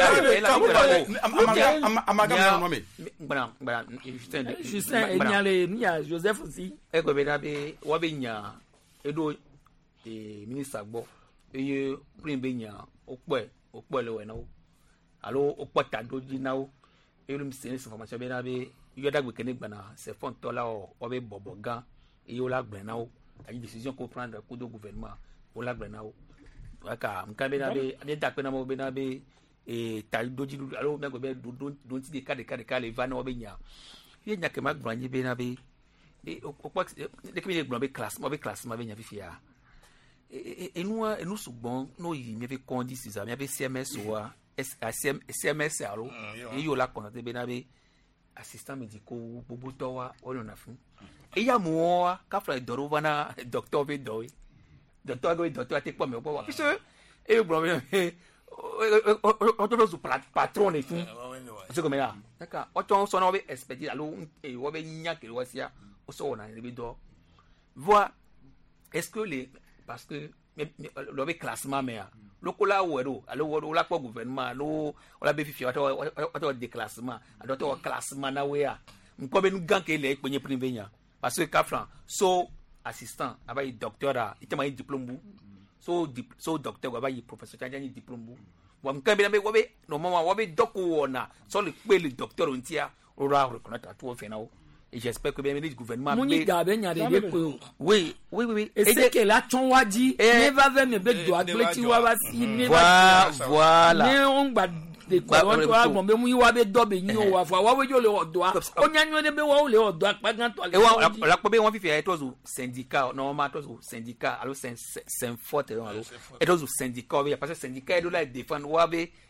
amagam no me bana bana Justin Justin enyale nya Joseph si e ko be na be wo be nya edo e minister gbo eye prime be nya opo opo le we na o alo opo tado ji na o e lu mi se information be na be yo da gbe kene gbana c'est fond to la o be bobo gan e yo la gbe na o ayi décision ko prendre ko do gouvernement o la gbe na o aka mkabe na be ade da pe na mo be na be e ta doji du alo me go be do do ti de kade kade kale va na o be nya ye nya ke ma gbran be na be e o ko de ke be gbran be class mo be class ma be nya fifia e enu enu sugbon no yi me be kondi sisa me be C M S wa C M S alo e yo la konate be na be assistant médical bobo to wa o no na fun e ya mo wa ka fra doro va na docteur be do docteur go docteur te kwa me kwa parce que e bro me o to zo patron et tout c'est comme là d'accord o to so na be expect alo e wo be nya ke wo sia o so na be do voir est-ce que les parce que le be classement mais lo ko la wo alo wo la ko gouvernement lo o la be fifi o to o to déclassement ado to classement na we a nko be nu gan ke le penye privé nya parce que Kafran so assistant abayi docteur a itema yi diplôme bu so dip, so docteur abayi professeur tanja yi diplôme bu wa mkambe na be wobe no mama wobe doku wona so le pe le docteur ontia ora reconnaître tout fait na o et j'espère que bien le gouvernement moni gabe nya de ko oui oui oui et c'est que la tonwaji ne va vers me be do agleti wa ba si ne va voilà ne on gba de ko won to agbon be mu wa be do be yin o wa fa wa we jo le odo a onyanyo de be wa o le odo apagan to e wa la ko be won fifi e to zo syndicat normalement to zo syndicat alors c'est c'est fort alors e to zo syndicat be parce que syndicat do la défendre wa be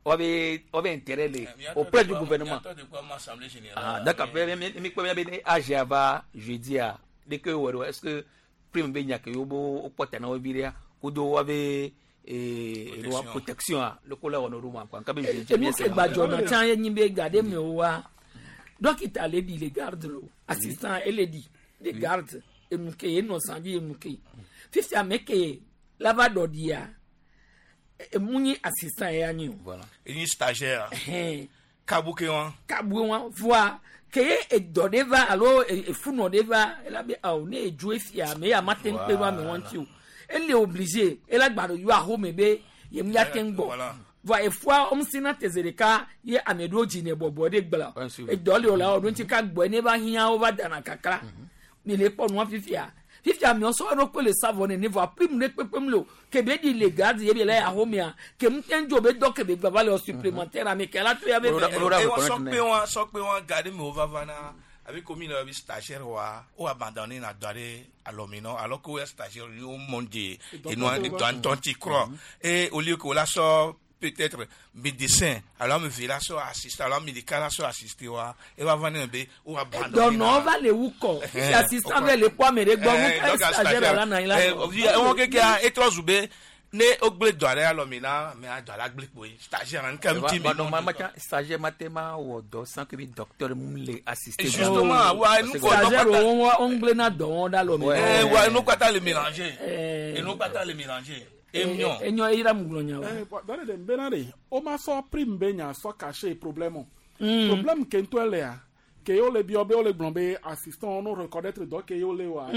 on avait on avait intérêt les auprès du gouvernement. Ah d'accord, mais mais quoi bien âge va jeudi à dès que est-ce que prime benya que yobo au porte na obiria ou do avait et loi protection le cola on rouma quoi quand je bien c'est ba jona tan yimbe garder me wa donc il allait dire les gardes assistant et les dit les gardes et nous que nous sangi et nous que fifty ameke lava dodia et muni assistant et anyu voilà et stagiaire kabuke wan kabuke wan voix que e dodeva alors e funo deva ela be au ne jouer fia mais ya matin pe wa me wanti o elle est obligée elle a gbaro you a home be ye mi atengo va e fois om sina tezereka ye amedo jine bobo de gbala e dole o la o don ti ka gbo ne ba hian over dana kakra ni le po no fifia fifia mi so ro ko le savone ne va prim ne pepem lo ke be di le garde ye be la ya home ya ke mtenjo be do ke be baba le supplémentaire mais que la to ya be so pe won so pe won garde me over vana avec comme le stagiaire wa ou abandonné na dare alomino alors que le stagiaire lui au monde et nous dans ton ti croix et au lieu que la so peut-être médecin alors me fait la so assistant alors médical la so assister wa et va venir be ou abandonné donc non va le wuko assistant avec le poids mais les gbo stagiaire là na ila on que que et trop zube ne ogble dare alomina mais a dare agble boy stagiaire en kam ti mais normalement stagiaire matema ou do sans que docteur mumle assister justement wa nous ko stagiaire on ongle na do da alomina eh wa nous pas le mélanger et nous pas le mélanger enyo enyo ira muglonya eh dare de benare o ma so prime benya so cacher problème problème que to le a que yo le biobe o le blombe assistant on reconnaître donc yo le wa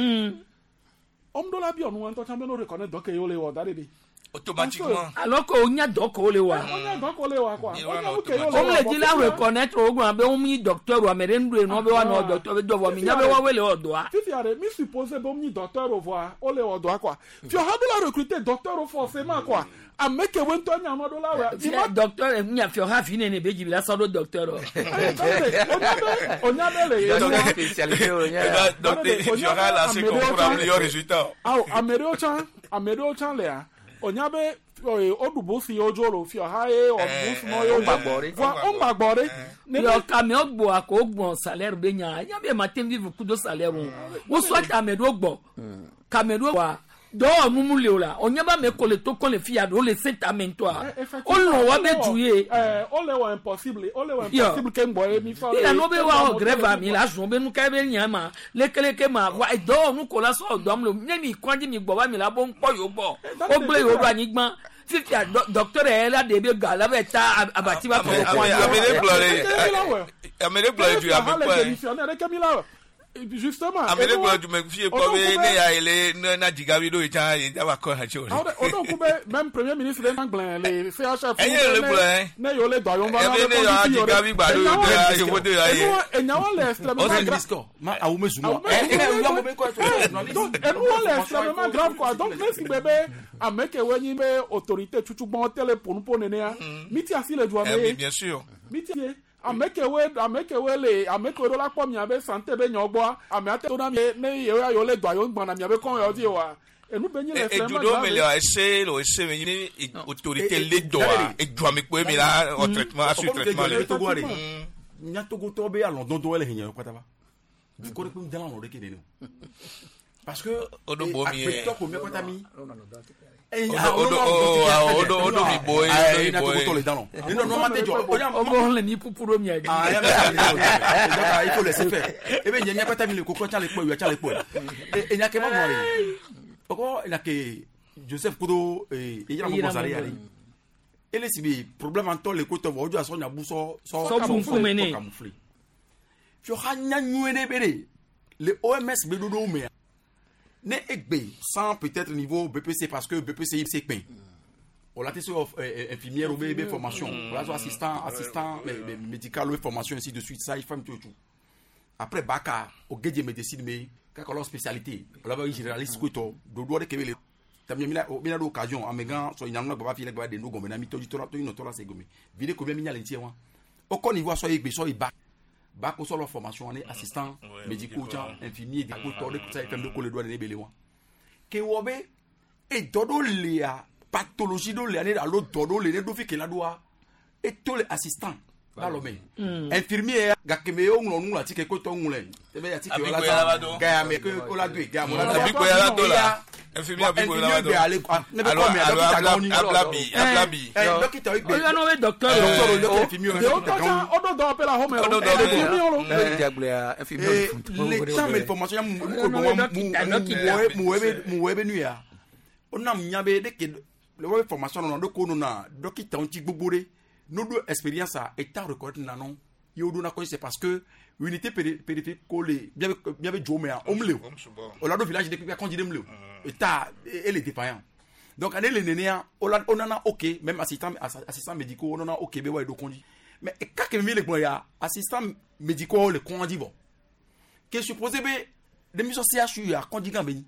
om do la bi onu an to chambe no reconnaître donc yo le wa dare de automatiquement alors que on y a donc o le wa on y a donc o le wa quoi on le dit la reconnaître ogun be on mi docteur wa merendu no be wa no docteur be do wa mi nya be wa wele odo a fifi are mi supposé be mi docteur o voir o le odo quoi tu as la recruter docteur forcément quoi a make we to nya mo do la wa ima docteur e nya fi o ha fi ne ne be ji la so do docteur o on y a le spécialité o nya docteur fi o ha la c'est qu'on pour améliorer résultat ah améliore chan améliore chan le a onyabe odubo si ojoro fi ohaye obus no yo gbagbore wa on gbagbore ne yo kame ogbo ako ogbo salaire be nya yabe matin vive kudo salaire wo so kamedo ogbo kamedo wa do mumule ola onyaba me ko le to kon le fi ado le sentamento a o lo wa be juye eh o le wa impossible o le wa impossible ke ngbo mi fa ila no be wa o greve mi la so be nu ka be nya ma le kele ke ma wa do nu ko la so do am lo mi kwanji mi gbo wa mi la bo npo yo gbo o gle yo ro anigban fifi docteur e la de be gala be ta abati ba ko kwanji amele plore amele plore tu a be justement amele gbo du me fie ko be ne ya ele na digawi do cha ya wa ko ha cho o do ku be même premier ministre de Anglais les C H F ne yo le do yo ba ne yo digawi gba do ya se foto ya ye e nya wa le extrêmement grave ma a ume sumo e no le extrêmement grave quoi donc merci bébé a meke wenyi be autorité tutu bon tele pour nous pour nene miti asi le doit mais bien sûr miti ameke we ameke we le ameke ro la po mi abe santé be nyogbo ame ate to na me ne ye yo le do yo gbon na mi abe kon yo di wa enu be nyi le e judo me le ese lo ese me ni autorité le do e do mi pe mi la au traitement à sur traitement le to go re nya to go to be alon don do ele hin ko ta ba du ko re pe mi dan lo re ke de parce que odo bo mi e to ko mi ko ta mi odo odo odo mi boy odo mi boy non non mate jo obo le ni pupuro mi agi ah ya il faut laisser faire e be nya ko ta mi le ko cha le po yo cha le po e nya ke ma mo re oko ina ke Joseph Kudo e ira mo bosari ari ele si bi problème en to le ko to ojo aso nya bu so so camoufler fio hanya nyuene bere le O M S be do do me ne egbe sans peut-être niveau B P C parce que B P C c'est pain on l'a testé infirmière ou bébé formation on l'a assistant assistant médical ou formation ainsi de suite ça il faut tout tout après baka au gedje médecine mais quand on spécialité on l'a généraliste quoi to do do de kebele tamia mila mina d'occasion amega so inanga baba fi le gba de no gombe na mi to to to no to la se gombe vide combien minya lentie wa au kon niveau so egbe so iba ba ko solo formation on est assistant médical infirmier de ko to de ça fait me ko le doigt de nebele wa ke wo be e dodo le a pathologie do le ani da lo dodo le ne do fi ke la doa et tous les assistants balome infirmier gakeme o nglo ngla tike ko to ngule tebe ya tike ola ga me ko ola do ga mo la bi ko ya do la infirmier bi ko la do ne be ko me docteur ga ni ablabi ablabi docteur igbe o no we docteur docteur yo infirmier o do o do appel à home o do do infirmier les temps de formation mu ko mo mu webe mu webe nu ya ona mnyabe de ke le webe formation no do ko no na docteur on ti gbogbore nous deux expériences à état reconnu nanon yodo na ko c'est parce que unité périphérique collé bien bien jomé à omleu au lado village depuis quand dit demleu état et les défaillants donc année les nénéa on a OK même assistant assistant médicaux on a OK be wa do kondi mais ka ke mi le bon ya assistant médicaux le kondi bon que supposé be de mission C H U à kondi gambeni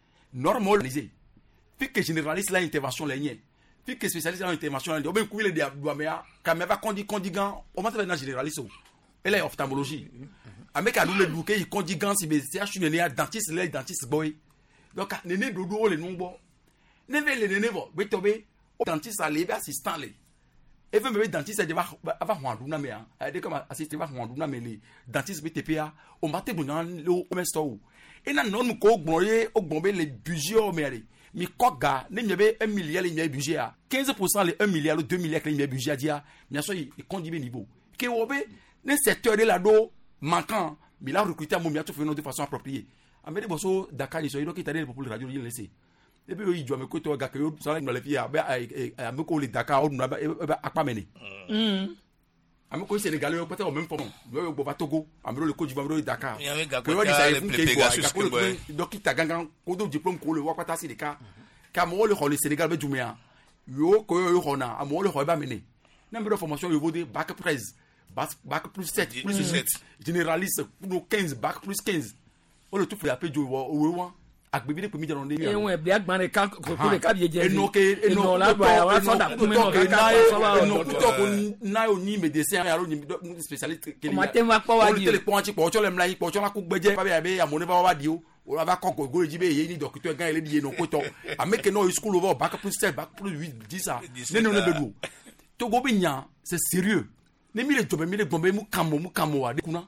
normalisé puis que généraliste la intervention la nienne puis que spécialiste en intervention on ben couler des doamea quand même va condi condigant on va faire dans généraliste elle est ophtalmologie avec à nous le bouquet il condigant si be C H U né dentiste les dentiste boy donc néné dodo le non bon névé le néné bon be tobe dentiste aller be assistant les et veut me dentiste de va va wandu na me a de comme assistant va wandu na me les dentiste B T P A on maté bon dans le mesto et na non ko gbonye o gbonbe les budget o mere mi koga ne miebe un milliard le miebe budget a quinze pour cent le un milliard le deux milliards le miebe budget dia bien sûr il condibe niveau que obe ne secteur de la do manquant mais la recruter à mon bientôt fait de façon appropriée amede boso Dakar ils sont donc italiens pour la radio il laisser et puis il doit me côté ga que ça la le fia ba a me ko le Dakar on ba akpa mene mm ame ko Sénégalais peut-être au même moment yo go va Togo amero le coach va le Dakar que yo dit ça il faut que donc il t'a gangan ko do diplôme ko le wa kwata si de ka ka mo le le Sénégal be jumia yo ko yo hona amo le ba mene na mbere formation yo vode bac treize bac plus sept plus sept généraliste pour quinze bac plus quinze on le tout pour appeler jo wo agbebide pe mi jaro ndemi e won e bi agban re ka ko le ka bi je eno ke eno la do ya wa so da ku me no ka ka so wa eno ku to ko na o ni médecin ya ro ni spécialiste ke ma te ma pa wa di o le pon ti po cho le mla yi po cho la ku gbeje pa bi abe amone ba wa di o o la va ko ko go ji be ye ni docteur gan ele di eno ko to ameke no school over bac plus sept bac plus huit dix ça ne ne ne bedu to go bi nya c'est sérieux ne mi le jobe mi le gombe mu kamo mu kamo wa de kuna.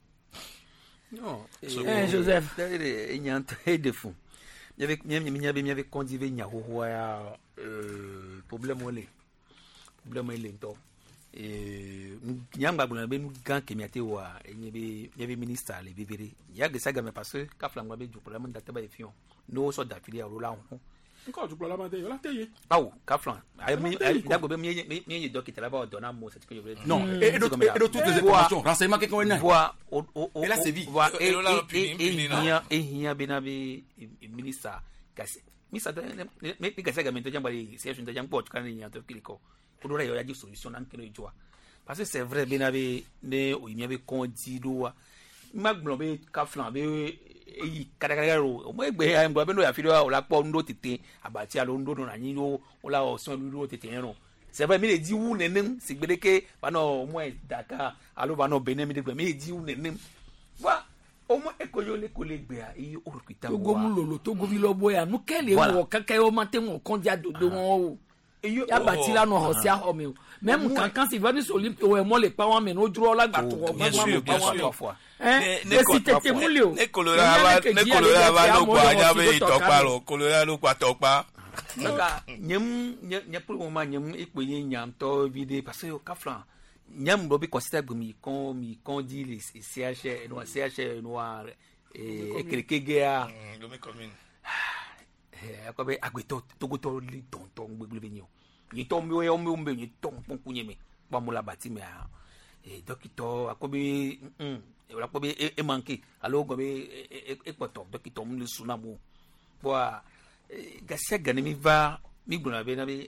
Non, eh, Joseph, il y a un trait de fond. Il y avait il y avait il y avait condivé nya ho ya euh problème olé. Problème olé to. Eh nyamba bula be gan kemiate wa il y avait il y avait ministre le bébé. Il y a que ça game parce que ka flangwa be du problème date ba efion. No so da fili aro la ho. Encore du problème de la teye. Ah ou ka flang. Ai mi da go be mi mi mi docteur là ba donna mo c'est que je voulais. Non, et de toutes les informations, renseignements que qu'on a. Voix au et là c'est vite. Et et et il y a benabe ministre kasi. Ministre mais mais kasi gamento jamba c'est une jamba pour quand il y a to kiliko. Pour là il y a des solutions dans que joie. Parce que c'est vrai benabe ne o mi ave kondido magblon be ka flan be eyi kadakadaro o mo egbe ya ngbo be no ya fi o la po ndo tete abati alo ndo no na yin o o la o son lu tete yen no c'est vrai mi le di wu nenem si gbedeke ba no mo e Dakar alo ba no Benin mi de gbe mi di wu nenem wa o mo e ko yo le ko le gbe a yi o rukuta wa Togo mu lolo Togo vi lo boya nu kele wo kaka o ma te won kon dia dodo won o ya bati la no ho si a ho mi o même quand quand c'est venu sur l'Olympique o e mo le pa won me no duro la gba to o ma pa won to fois ne ne kolora ne kolora va no kwa ja be itopa lo kolora lo kwa topa naka nyem nyem pour moment nyem ipe nyam to vide parce que ka flan nyam do bi consider gumi kon mi kon di les C H no C H noir et ekrekege a gumi commune eh akobe agbeto togoto li tonton gbegble benyo ni to mi o mi o mbe ni ton pon kunyeme pa mo la bati me a e docteur akobe mm la ko be e manqué alors go be e poto docteur mu le sunamo boa gasia gane mi va mi gbona be na be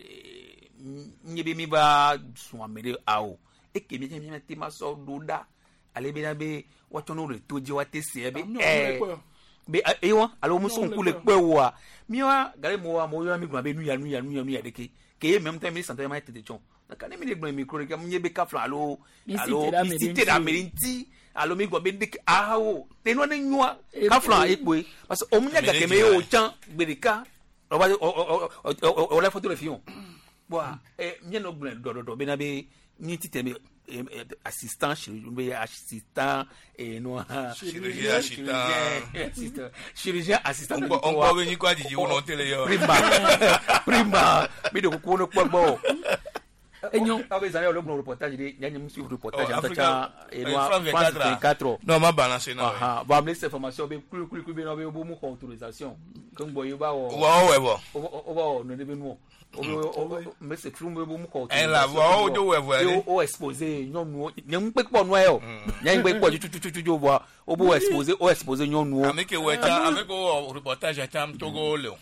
nyebe mi ba so amere awo e ke mi mi ti ma so doda ale be na be wa tono le toji wa te se be eh be e won alo mu so nku le pe wa mi wa gare mo wa mo yo mi gbona be nu ya nu ya nu ya nu ya de ke ke même temps mi santé ma tete chon na kan mi le gbona micro ke mi be ka flan alo alo cité d'Amérique alo mi go be dik awo te no nwa ka flan epo parce o mu nya ga ke me o chan gbedeka o ba o la photo le fion Bon, eh, bien au blanc, do do do, ben abe, ni tite me assistant chirurgien, assistant et non chirurgien assistant, chirurgien assistant. On peut venir quoi dire on entend les prima, prima, mais donc on ne peut pas. Et non, avec ça, le reportage, il y a une sur reportage en fait, et France vingt-quatre. Non, ma balance non. Ah, va amener cette information, mais plus plus plus bien, on a une autorisation. Comme boy, va. Ouais, ouais, ouais. On va, on va, nous devons. Mais c'est flou, mais bon, quoi. Elle la voix, on doit voir. On exposé, non, nous, il y a un peu de noyau. Il y a un peu de tout, tout, tout, tout, tout, voir. On peut exposer, on exposer, non, nous. Avec ouais, avec au reportage à Tam Togo, Léon.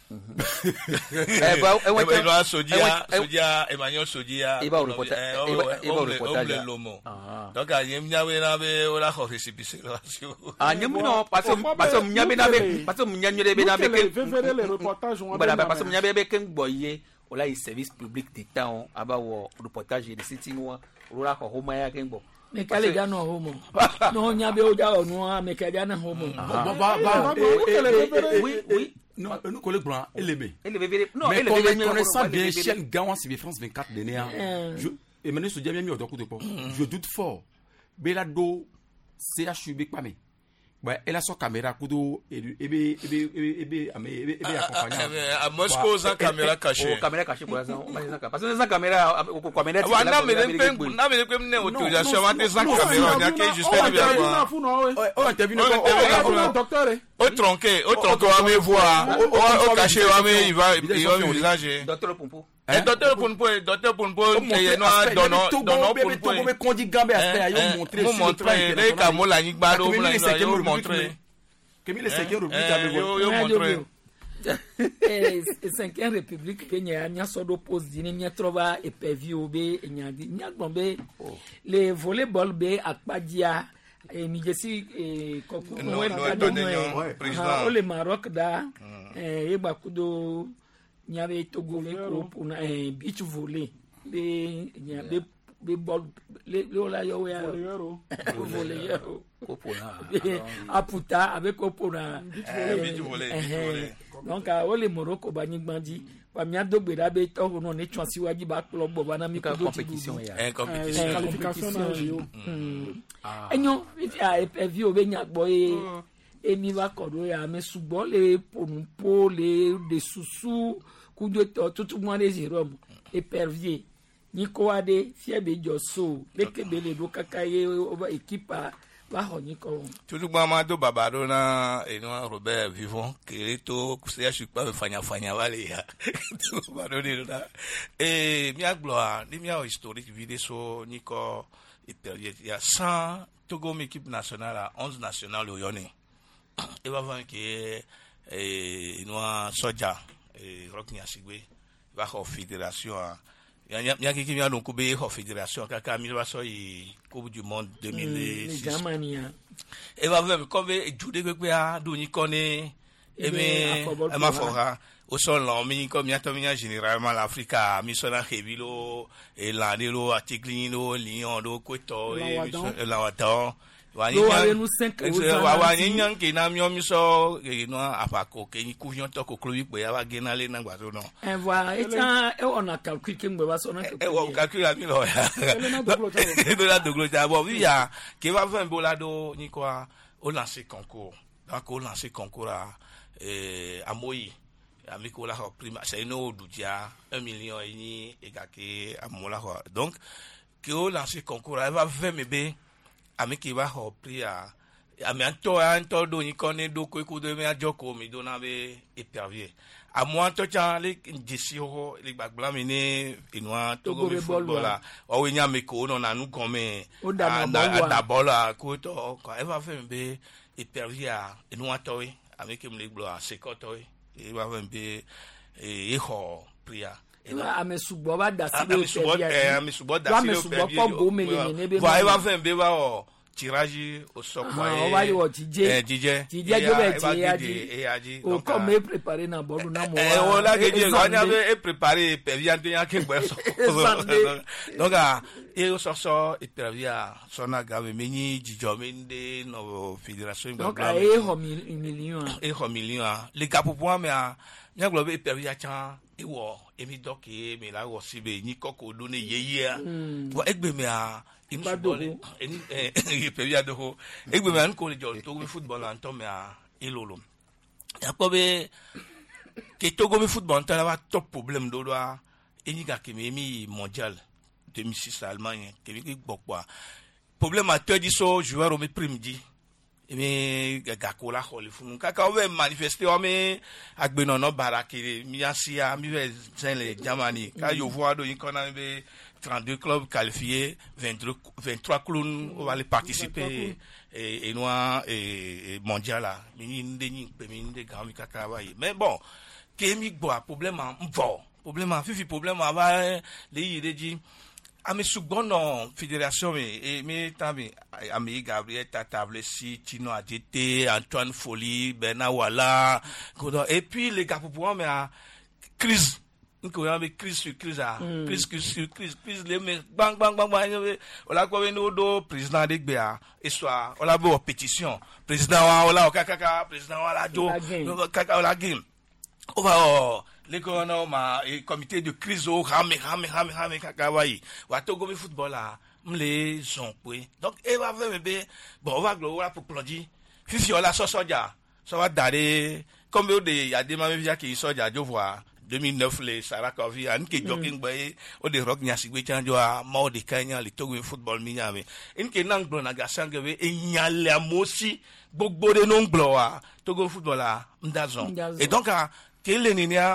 Eh ben, eh ouais, Edouard Sodia, Sodia, Emmanuel Sodia. Il va au reportage. Il va au reportage. Donc, il y a une avait avait au la récépissé là. Ah, n'y a non, parce que parce que n'y a bien avec, parce que n'y a bien bien avec. Les reportages ont. Voilà, parce que n'y a bien avec un boyer. Ola yi service public d'État on aba wo reportage de city no ola ko homa ya kengo me kale ga no homo no nya be o ja onu a me kale na homo ba ba ba oui oui non nous collègue blanc élébé élébé non élébé mais connaissant bien chaîne Gawan C B France vingt-quatre de néa je et maintenant ce dia bien mis au coup de port je doute fort belado C H U B pas mais ouais, elle a son caméra kudo et et et et et et accompagné à Moscou sans caméra cachée. Caméra cachée pour ça, parce que sans caméra au caméra. Ouais, non mais même na mais comme ne autorisation à des sans caméra, il y a que jusqu'à bien voir. Oh, interview le docteur. Au tronqué, au tronqué on va voir, au caché on va il va il va visager. Docteur Pompo. Eh docteur Pompo, docteur Pompo, et non donno donno Pompo. Mais qu'on dit Gambé aspect à montrer sur montrer les camo la nique balo la montrer. Kemi le cinquième république avec yo yo montrer. Eh cinquième république Kenya nya sodo pose dini nya trova e pevio be nya nya gombe le volleyball be akpadia e mi jesi e koku no no président o le Maroc da e ba kudo nya be Togo le groupe na beach volley be nya be be ball le la yo ya volley Kopona aputa avec Kopona beach volley donc o le Morocco ba nyigbandi pa mi adogbe da be to no ne twan siwaji ba club bo na mi ko compétition ya en compétition qualification ah enyo if I view o be nya gbo e emi wa kodo ya me sugbo le ponpo le de susu kudo to tutu mo de zero épervier ni ko ade fie be joso le kebele do kakaye over equipa va honi ko tutu gba ma do babaro na eno Robert Vivant que to kusia chupa fanya fanya wale ya babaro de na e mi agloa ni mi historique vidéo so ni ko épervier ya cent Togo équipe nationale à onze nationale au yoni e va voir que e no soja e rock ni asigwe va ko fédération il y a il y a qui vient donc couper la fédération kaka mi va so yi coupe du monde deux mille six et va même comme jude que a do ni connait et mais ma fora au son là mi comme ya to mi généralement l'Afrique mi so na hebilo et la lo atiglino lion do kweto et la wata wani wani nyan ke na mi o mi so no apako ke ni kuvion to ko klowi pe ya wa gena le na gbato no e voilà et ça e on a calculé que me va sonner e on calcule la mi lo ya de la doglo ta bon oui ya ke va faire bolado ni quoi au lancer concours donc au lancer concours à eh à Moyi avec la prima c'est no dudia un million et ni et gake à mola donc que au lancer concours elle va faire mebe ami qui va repris à ami anto anto do ni connaît do ko ko de me ajoko mi do na be épervier à moi to cha les disio les bagbla mini inwa Togo be football là o we nya me ko no na nu comme da bola ko to ko e va faire be épervier à inwa to we ami qui me les gloire c'est ko to we e va faire be e ho pria ame subo ba da si ame subo eh ame subo da si o pe va va faire be va o tirage au sokwa eh va yo tije eh tije tije jo be ti aji o comme préparer na bodu na mo eh o la ke je ko nya be préparer pe viande ya ke gbe so donc e o so so e per via sona gave meni jijomende no fédération donc e ho million e ho million le capo point mais nya globe e per via chan e wo e mi doke me la wo sibe ni koko do ne yeye wo egbe me a im football eni e per via do egbe me an ko le jo to football an to me a ilolo ya ko be ke to go football ta la top problème do do eni ga ke mi mondial deux mille six Allemagne ke bi gbogbo problème a te di so joueur o me prime di e me ga ko la ho le funu ka ka we manifester o me agbeno no baraki mi asia mi ve le Germany ka yo voix do yin kona be trente-deux clubs qualifiés, vingt-trois clowns on va les participer et et noir et mondial là mi ndeni pe mi de grand mi kaka wa mais bon ke mi gbo problème en bon problème en fifi problème ava le yi di ami sugono fédération et mi tambi ami Gabriel Tatable si Tino Adete Antoine Folie Bernard Wala et puis les gars pour pouvoir mais crise nko ya be crise sur crise a crise sur crise crise le me bang bang bang bang o la ko we no do président de gbe a e so a o la be pétition président wa o la o kaka président wa la do kaka o la game o va o le ko no ma e comité de crise o rame rame rame rame kaka wa yi wa to go be football a mle son pe donc e va faire be bon o va glo la pour plonger fifi o la so soja so va dare comme o de ya de ma via ki soja jo voir deux mille neuf les Sarakovi an ke jogging bay o de rock nyasi gwe chanjo a mo de Kenya le togo football mi nyame en ke nang blo na gasange we e nyale amosi gbogbo de non blo a togo football a ndazon et donc a ke le ninia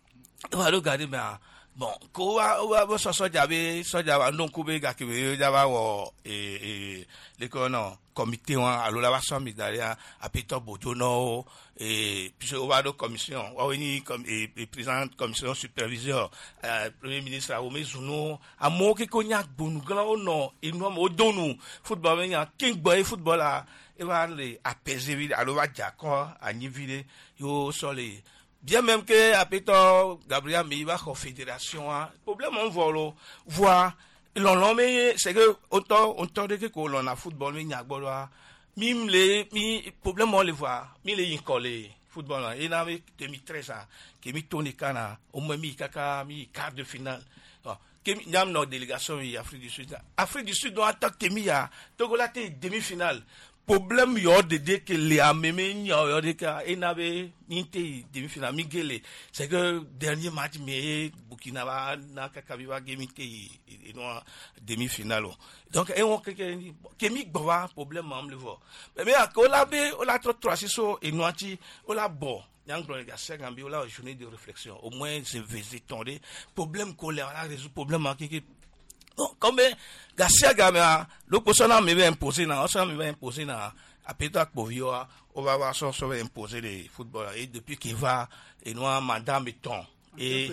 va regarder ba bon ko wa wa so so jabe so jaba non ko be ga ke we jaba wo e e le ko no comité wa alo la so mi daria a Peter Bojono et puis on va de commission on ni comme et président commission superviseur euh, premier ministre a omi zuno a mo ke ko nya gbonu glan no e no mo donu football me nya king boy football a e va le apaiser vide alo va jako a ni vide yo so le bien même que à Peter Gabriel mi va confédération problème on volo voir l'on mais c'est que autant autant de que l'on a football mais nya gboro mim les mi problème on les voit mi les incollé football et na deux mille treize a que mi toni kana au moins mi kaka mi quart de finale que nyam no délégation y Afrique du Sud Afrique du Sud doit attaquer mi ya Togo la demi finale problème yo de de que les ameme yo de ka et na be ninte demi finale mi gele c'est que dernier match mais Burkina Faso na kaka bi wa game ke et no demi finale donc et on que que mi gba problème am le vo mais à ko la be o la trois so et noati o la bo yang le ga se gambi o la journée de réflexion au moins c'est visiteur problème ko la résoudre problème qui bon comme Garcia Gamea l'opposition me va imposer na ça me va imposer na à Peter Povio on va voir son sauver imposer les football et depuis qu'il va et nous madame Beton et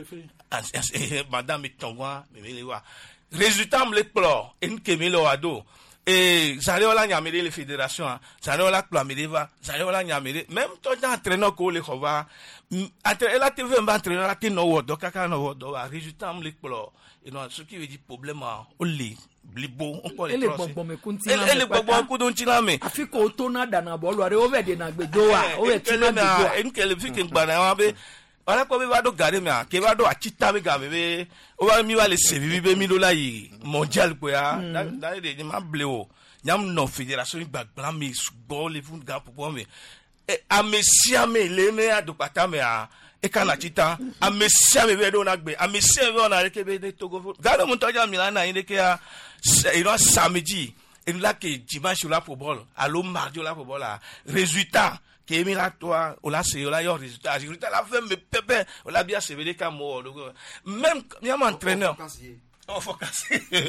madame Beton mais les voir résultat me les plore et que me le ado et zale wala nyamere les fédérations zale wala clamere va zale wala nyamere même toi entraîneur ko le khova entraîneur la T V va entraîneur la no wodo kaka no wodo résultat me les plore et non ce qui veut dire problème au lit blibo on peut les crosser et les bobo ko don tiname afiko otona dana bolo are over de na gbejo wa o we tiname en kele fikin gbana wa be ala ko be va do gare me ke va do achita be ga be o va mi va le sevi be mi do la yi mondial ko ya da de ni ma bleo nyam no fédération gbagba mi sugbo le fun ga popo me e amesia me le me adopata me a e kana chita amesia me be do na gbe amesia me ona ke be de Togo gado mun toja mi la na yin ke ya e no samedi e la ke dimanche la football alo mardi la football résultat que mi la toi o la se o la yo résultat résultat la fait me pépé o la bien se vede ka mo même mi am entraîneur on focus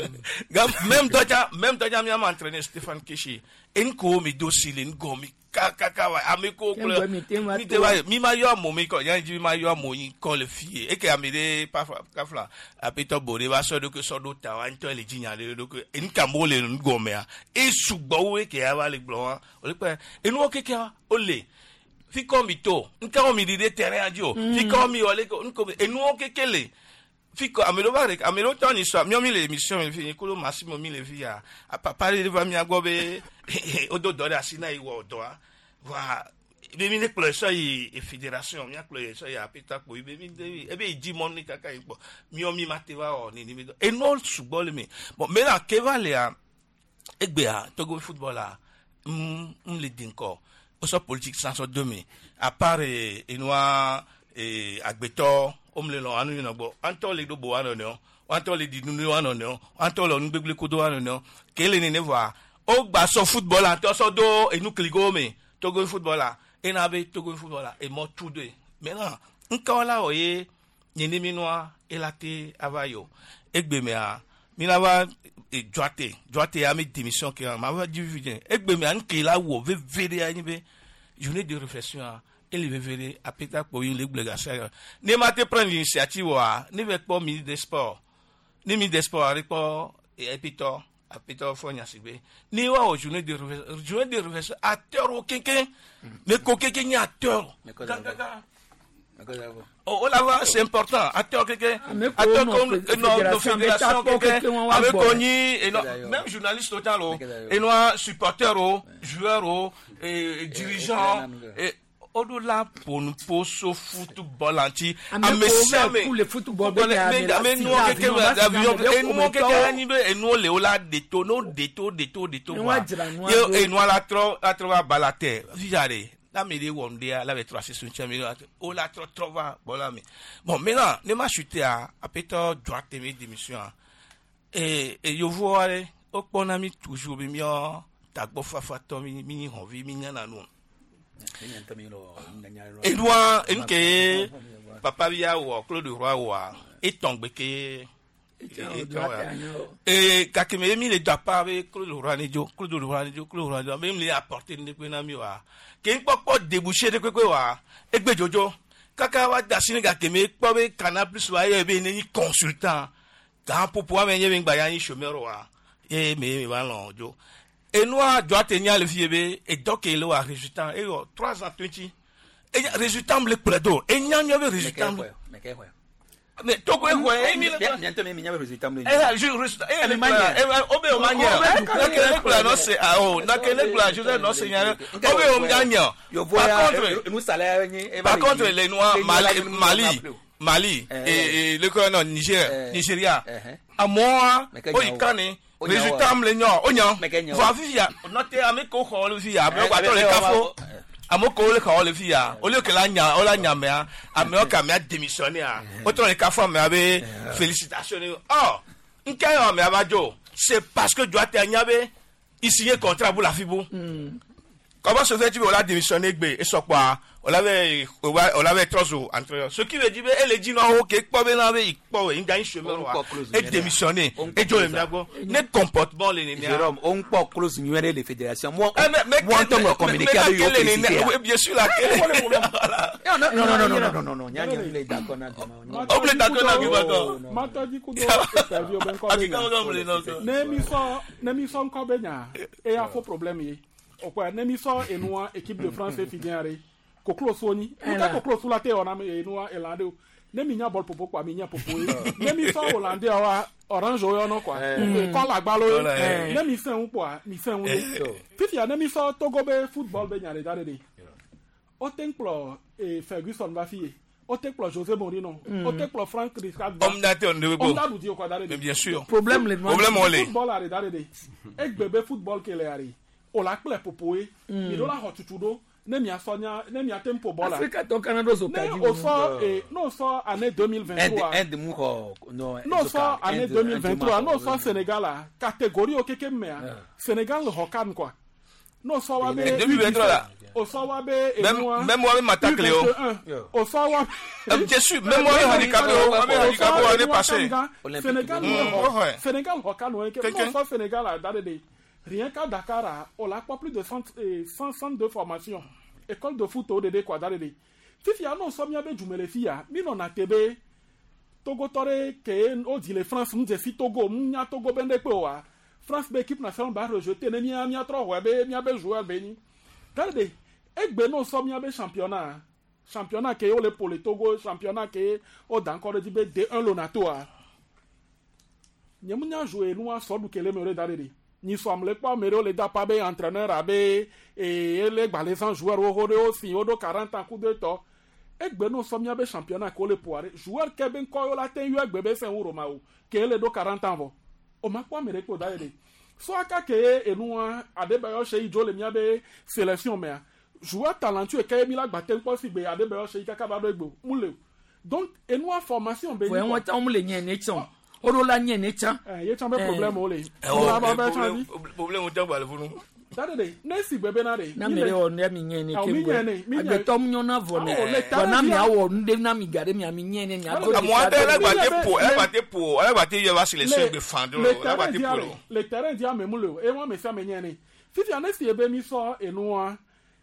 même doja même doja mi am entraîneur Stéphane Keshi en ko mi dossier en go mi kaka kawa amiko ko mi te wa mi ma yo mo mi ko yan ji ma yo mo yin ko le fie e ke amide pa kafla a Peter Bode va so do que so do ta wa nto le jinya le do que en ka mo le ngo me a e sugbo we ke ava le gbo o le pe enu o ke ke o le fi ko mi to nka o mi di de terrain ajo fi ko mi o le ko enu o ke ke le Fico, amelo bare, amelo toni so, mi o mi le émission mi fi ko lo Massimo mi le fi ya. A papa le va mi agobe odo do da sina iwo odo a. Wa be mi le klo so yi e fédération, mi aklo so ya peta ko be mi de e be di mon ni kaka ipo. Mi o mi mateva o ni ni mi do. E no football mi. Bon, mais là que va le a egbe a Togo football a mm le dinko. O so politique sans so demi. À part e noa e agbeto omle lo anu no gbo anto le do bo anu no anto le di nunu anu no anto lo ngbegble kodo anu no kele ni nevoa o gba so football anto so do enu kligo me Togo football a e na be Togo football a e mo tout de maintenant nka wala oye nyini minwa elate avayo egbe me a minava e joate joate a mi démission que ma va du vide egbe me an ke la wo ve vede ani be journée de réflexion il veut venir à Pétac pour une ligue de la ne m'a pas prendre l'initiative ne veut pas ministre des sports ni ministre des sports avec pas et Pétac à Pétac Fonia Sibé ni wa au journée de journée de réflexion acteur au quelqu'un mais quelqu'un ni acteur oh là c'est important acteur quelqu'un acteur comme nos fédérations quelqu'un avec connu et même journaliste total et nous supporters joueurs et dirigeants et au-delà pour nous poser football anti à me servir pour le football mais mais nous quelqu'un avion et nous quelqu'un animé et nous les ola détono déto déto déto et nous la trop la trop balate viare la mairie wondea la vetra c'est soutien mais o la trop trop va voilà mais bon maintenant ne m'a chuté à à péto droite mes démission et et yo vois au bon ami toujours bien tagbo fafa to mi mi envie mi nyana no Edouard nke papa via ou Claude Roy ou et tombe que et kakeme mi le doit pas avec Claude Roy ni jo Claude Roy ni jo Claude Roy même les apporter ne pe na mi wa ke npopo déboucher de kwekwe wa egbe jojo kaka wa dasini kakeme po be Canal Plus wa e be ni consultant kan popo wa me ye ngba ya ni chômeur wa e me me va lo jo. Et nous, doit tenir le vieux et donc il a résultat. Et trois ans, twenty. Et résultat, me le prédo. Et il y a un résultat. Mais tout le monde est mis là. Bientôt, mais il y a un résultat. Et là, je résultat. Et le manière. Et obé au manière. N'a qu'un éclat, non, c'est, ah, oh, n'a qu'un éclat, je sais, non, c'est, obé au manière. Par contre, par contre, les Noirs, Mali, Mali, et le colonel Niger, Nigeria, à moi, oh, il canne. Résultat me l'ignon, oignon, va via, noté à mes cours le via, mais on va le cafo, à mon collègue le via, au lieu que la nya, au la nya, mais à mes occasions démissionné, autant les cafés mais avec félicitations. Oh, un cas mais abajo, c'est parce que doit t'enyabe, il signe contrat pour la fibo. Comment se fait-il qu'on a démissionné et soit quoi? On l'avait, on l'avait trois jours entre ce qui veut dire, elle est dit non, ok, pas bien avec, pas bien, il gagne chemin, et démissionner, et Joe Miago, ne comportement les nénés. Jérôme, on peut close numéro les fédérations. Moi, moi, on peut communiquer avec eux. Oui, bien sûr, la Non, non, non, non, non, non, non, non, Nyanya, il est d'accord, on est d'accord, d'accord. Matadi Kudo, interview, ben Kobenya. Nemi son Kobenya, et un faux problème. Au point, Nemi son et nous, équipe de France et Figuiere. Koklo soni uka koklo sulate ona me enua elande ne minya ball popo kwa minya popo ne mi so holande wa orange yo no kwa ko la gba lo ne mi sen un po mi sen un fifi ne mi so Togo be football be nyare dare de o templo e Ferguson va fie o templo José Mourinho o templo Frank Rijkaard homme d'attente de homme d'adu di ko dare de bien sûr problème le problème on les football are dare de e gbebe football ke le are o la ple popo e mi do la hotutudo ne mi asonya ne mi atempo bola Africa to Canada so kadi no so et no so année deux mille vingt-trois end mu ko no no so année deux mille vingt-trois no so Sénégal catégorie o keke mea Sénégal hokan quoi no so wa be deux mille vingt-trois là o so wa be même même moi même attaquer o so wa je suis même moi handicapé o même handicapé on est passé Sénégal Sénégal hokan o keke no so Sénégal a dade de rien qu'à Dakar, on n'a pas plus de cent centres de formation. École de foot au D D Quadarede. Fifi a non sommes yabe jumele fia, mi non a tebe. Togo tore ke o dit les France nous fi Togo, nya Togo bende pewa. France be équipe nationale ba rejeter ne mi mi atro webe mi abe joueur beni. Regardez, ek be non sommes yabe championnat. championnat ke o le pour le Togo championnat ke o dan encore di be D un lo na to a nyemunya jouer nous so du kele mere darere ni so amle pa mere o le da pa be entraîneur abe e le gba les joueurs o ho de o si o do quarante ans coup de to egbe no so mia be championnat ko le poire joueur ke ben ko yo la ten yo egbe be sen wuro ma o ke le do quarante ans vo o ma kwa mere ko darere so aka ke enu Adebayo Seyi jo le mia be sélection me joueur talentueux ke mi la gba ten po si gbe Adebayo Seyi kaka ba do egbo mule donc enu formation be ni ko won ta mule nyen ne chon oro la nyen ne chan eh ye chan be problème o le problème o jagba le funu dadede nesi bebe na de na mere o ne mi nyen ne kemwe agbetom nyon na vo ne na mi awo nde na mi gare mi ami nyen ne ago mo ade la gba te po la gba te po la gba te ye wa sélection gbe fando la gba te po le terrain dia me mulo e won me fa me nyen ne fifi anesi ebe mi so enu a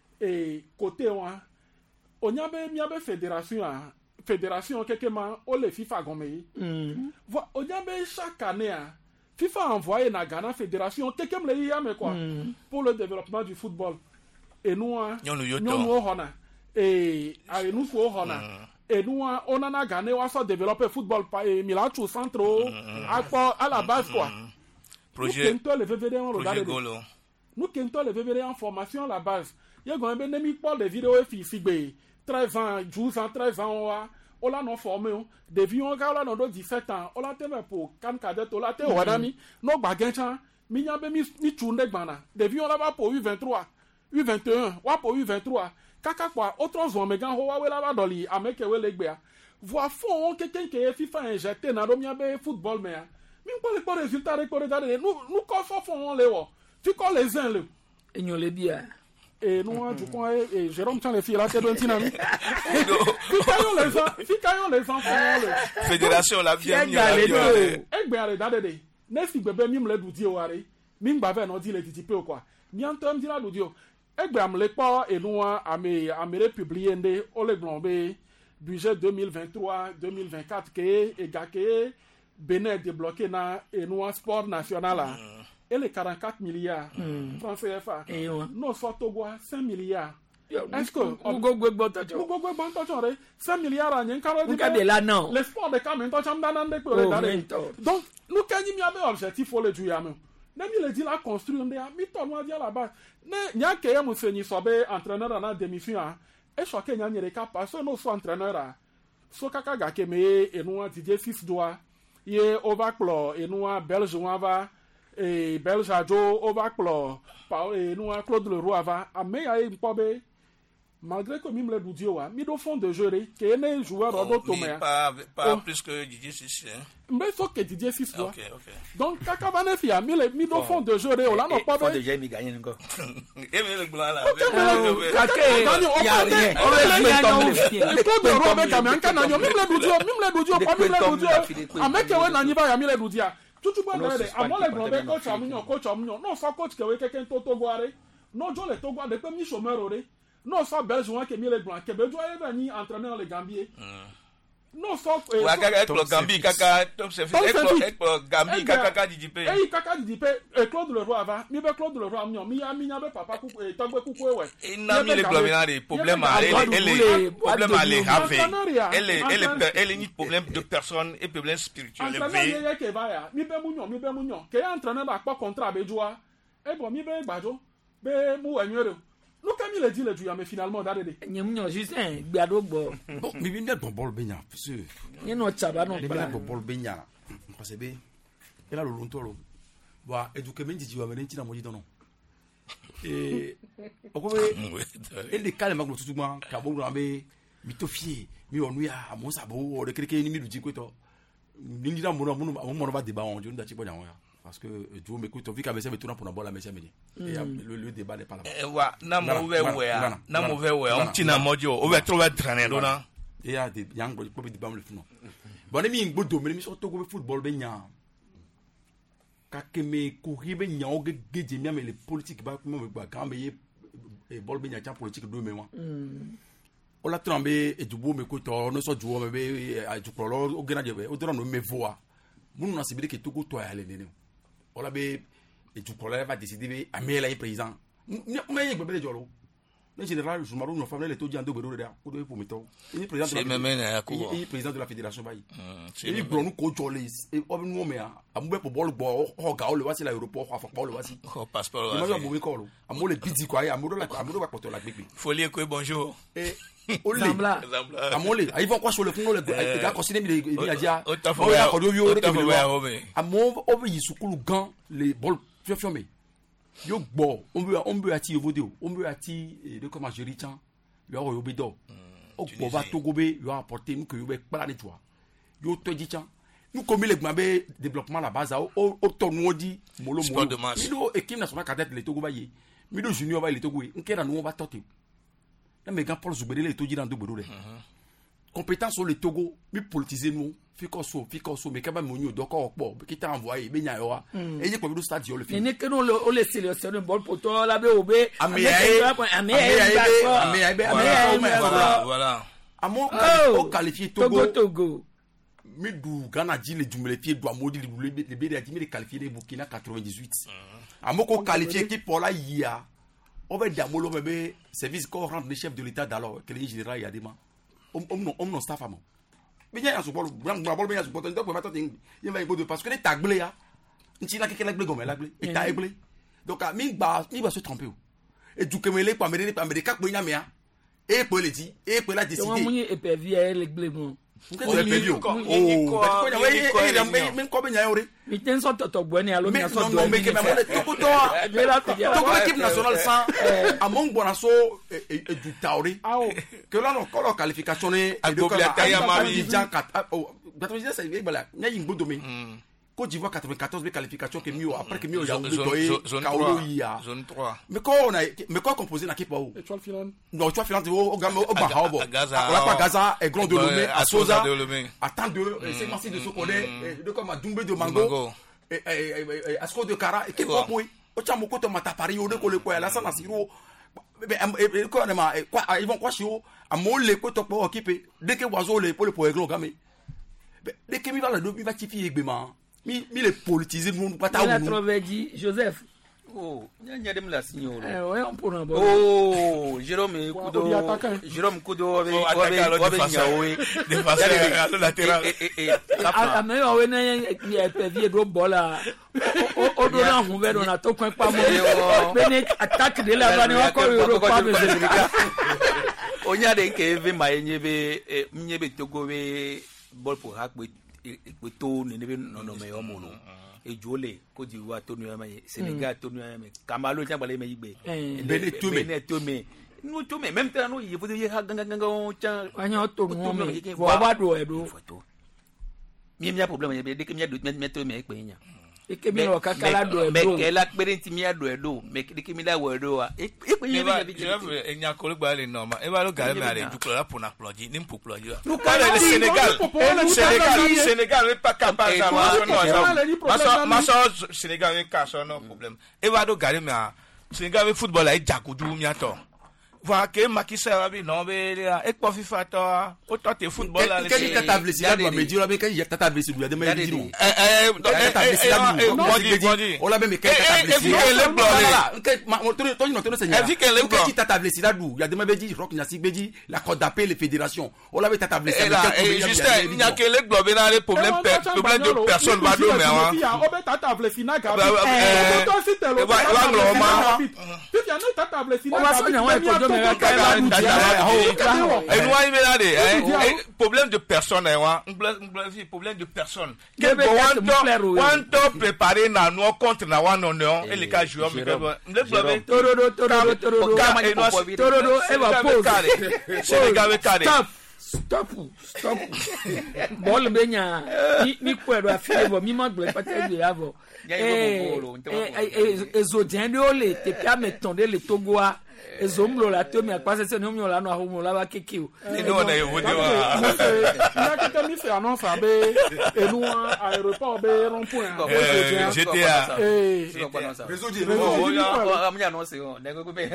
e côté wa onya be mi abe fédération a fédération kekema o le FIFA gome mm onya be chaque année a FIFA a envoyé na Ghana fédération kekem le ya me quoi mm. pour le développement du football et nous nous hona et a nous ko hona et nous on a Ghana wa so développer football pa e Milacho centro à à la base quoi projet le V V D on regarde nous kento le V V D en formation à la base ye go be nemi pour les vidéos e fi sigbe treize ans douze ans treize ans wa on l'a non formé des vieux gars là dans dix-sept ans on l'a teme pour kan cadet on l'a te wadami no bagencha mi nya be mi mi chunde gbana des vieux là ba pour U vingt-trois U vingt et un wa pour U vingt-trois kaka kwa autres zo me gan ho wa we la ba doli ameke we legbe a voir fond quelqu'un qui FIFA injecté na do mi be football me mi ko le ko résultat re ko re dare nous nous ko fo fond le wo fi ko les uns le enyo le bia et nous du coin et Jérôme tient les filles là c'est don tinami fikayo les gens fikayo les enfants fédération la bien mis egbe ale dadede next gbebe mi mle dudi o are mi ngba ve no di le titipe o kwa mi antom di la dudi o egbe am le pa et nous ame amere publier nde o le glombe budget deux mille vingt-trois deux mille vingt-quatre ke e gake Benin débloqué na et nous sport national là et les quarante-quatre milliards mm. francs C F A non soit Togo cinq milliards est-ce que on go go bon tacho go go bon tacho re cinq milliards en nkaro di de là non les sports de Cameroun to cham danan de ko dare donc nous kanyi mi abe objectif faut le juya me na mi le di la construire nde mi to no dia la base ne nya ke ye musenyi so be entraîneur na demi-finale e so ke nya nyere ka passe no so entraîneur a so kaka ga ke me enu Didier six doigt ye overclaw enu Belge va et Belge Adjo overclaw par et nous Claude Leroy va a me ya impobe malgré que mi me le doudio wa mi do fond de jeu que ne joueur oh, do tomé pas pas oh. plus que Didier six hein mais faut que Didier six OK OK donc kaka bane fi a mi le mi do oh. fond de jeu o la no pas be déjà mi gagner encore et mais le blanc là ya rien on le Claude Leroy be kam anka na yo mi le doudio mi le doudio pas mi le doudio a me ke we na nyi ba ya mi le doudia tutu ba na de amo le global coach amunyo coach amunyo no so coach ke we keke to Togo are no jo le Togo de pe mi chômeur ore no so Belge won ke mi le blanc ke be jo e ni entraîneur le Gambie no so e wa kaka le Gambie kaka top chef e Gambie kaka kaka di pe e kaka di pe e Claude Leroy va mi be Claude Leroy amunyo mi ya mi nya be papa ku e togbe ku ku we e na mi le global na problème ale ele problème ale have ele ele ele ni problème de personne et problème spirituel entraîneur ke ba ya mi be munyo mi be munyo ke entraîneur ba pa contrat be joa e bo mi be gbajo be mu enwere nous quand il a dit le juillet mais finalement d'arrêter nyemnyo Justin gbiado gbo bon mi bi net bon bol benya parce que ni no chaba no plan bon bol benya parce que et là le lontolo wa eduke menji jiwa menen tina moji dono et okobe et les calme nglo tutuma ka bo no be mi to fie mi onu ya mo sabo o de keke ni mi duji kweto ni ngira mo no mo mo ba débat on jo nda chi bo nyawo ya parce que tu m'écoutes on vit qu'avec ça mais tourne pour la bola mais ça me dit et le le débat n'est pas là eh wa na mo we we na mo we we on tina mojo o we trouver traîner dona et ya de yang bo ko bi débat le fino bon mi ngbodo me mi so to go football be nya ka ke me ko ribe nya o ge geje mi me le politique ba mo ba ka me e bol be nya cha politique do me wa o la trombe e dubo me ko to no so duo me be a jukolo o gena de be o dro no me voa munu na sibile ke to go to ale nene ola be e tu problème va décider be amela e président mais e gbebe jolo le général Soumarou no famille le to jando bedo de ko do pour mito il président c'est même na ko il président de la fédération bayi il bro nu ko jole e obi nu me a ambe po ball bo ho ga o le wasi la aéroport ho afọ le wasi ho passeport wasi mo ko lo amo le bidi kwa ya amo la amo ba poto la gbegbe folie ko bonjour et ole amo le ils vont quoi sur le fond le gars considé mi mi adia o ta fo ya ko do yo amo obi yisukulu gan le ball fiofio yo gbo on veut on veut ati vodio on veut ati de comment gérer tiens yo yo bedo o gbo va togobe yo apporter nous que yo be para de toi yo to di tiens nous comme le gmabe développement la base o o to no di molo molo mido équipe nationale cadette le togo baye mido junior baye le togo nkera no va tote na me gan Paul Zubere le to di dans do bedo de compétence sur le Togo mi politiser nous fiko so fiko so me kaba mo nyo doko opo ki ta envoyer be nya yo wa e je ko bi do stade yo le fi ni ke no le o le sélectionner ball poto la be obe ami ai ami ai ami ai voilà voilà amo o qualifier Togo Togo mi du Ghana di le jumele fi do amodi le le be di mi qualifier le Burkina quatre-vingt-dix-huit amo ko qualifier ki pour la yia o be damolo be service corps rendre le chef de l'état d'alors que le général Yadema om om om non staff amo binya ya support bram bram binya support ndo ko mato ting yema ibodo parce que les tagle ya nti la keke la gle gome la gle et ta eble donc mi gba mi ba se tromper o e du kemele pa mede pa mede ka po nya me a e po le ti e po la décider on munye e pe vie le gle mo o le pe vi o ko nya we e mi ko binya ore mi ten so toto bo ni alo mi so do non mais que même to ko to to ko équipe nationale sans among bonaso et du tauri que là non ko qualification ne de ko ya mami jan quatre quatre-vingt-dix ça il bala nya yimbo domi Côte d'Ivoire quatre-vingt-quatorze qualification que mieux après que mieux zone zone trois mais quand on a mais quand composé na équipe ou étoile filante non étoile filante au gamme au bahabo à Gaza et grand de Lomé à Sosa à tant de c'est merci de ce qu'on est de comme à Doumbé de Mango et à Sco de Kara et qui quoi oui au chamo ko to mata pari o de ko le ko la sana siro mais quoi quoi ils vont quoi chio à mole ko to po équipe dès que oiseau le pour le pour gros gamme dès que mi va la do mi va tifi egbema mi mi le politiser nous pas ta ou nous dit Joseph oh nya nya dem la signor eh ouais on pour un bon oh Jérôme Kudo Jérôme Kudo avec avec nyawe de passer le latéral a me o na ya pe vie do bola o do na hu be do na to kwan pa mo bene attaque de la bani wa ko ro pa me Zerika onya de ke ve ma nyebe nyebe Togo be ball pour hakbe to ne ne no no me o mo no e jole Côte d'Ivoire to no ya me Sénégal to no ya me Cameroun tian bale me yigbe bene to me bene to me no to me même temps no ye faut ye ha ganga ganga o tian anya to no me vo ba do e do mi mi a problème ye de ke mi do me to me e pe nya e ke mi no kakala do e do me ke la pere ti mi a do e do me de ke mi la wo do e pe ye me e nya ko gba le normal e ba lo gare me ale du la pour na ploji ni pour ploji le Sénégal Sénégal Sénégal n'est pas capable ça ma ma Sénégal n'est pas ça non problème e ba do gare me Sénégal le football e jakudu mi ato va que Macky Sall abi non be e po FIFA to o to te football la que ni table si la do me dire que il table si do de me dire eh eh table si la do body body o la be me que table si le blonde que ma to to no to no seigneur que qui table si la do il y a de me be dire rock nyasi be dire la code d'appel les fédérations o la be table si la et juste il y a que le globe na les problèmes problème de personne va do mais hein o be table si na ga eh to si te lo wa lo ma tu y a no table si na problème de personne problème de personne quand on préparer na nous contre na one on on et les cas joueurs le problème torodo torodo torodo torodo et va pause Sénégal carré stop stop ball benya ni ni kwero afile bo mi magble pate de avo eh eh ezodien ole te permettant de le Togoa ezomlo la to mi akpase se no mi ola no ahumo la ba kekiu ni no na yo de wa na ke te mi fait annonce abe enu aéroport be rond point G T A eh réseau di amnya annonce on ne go be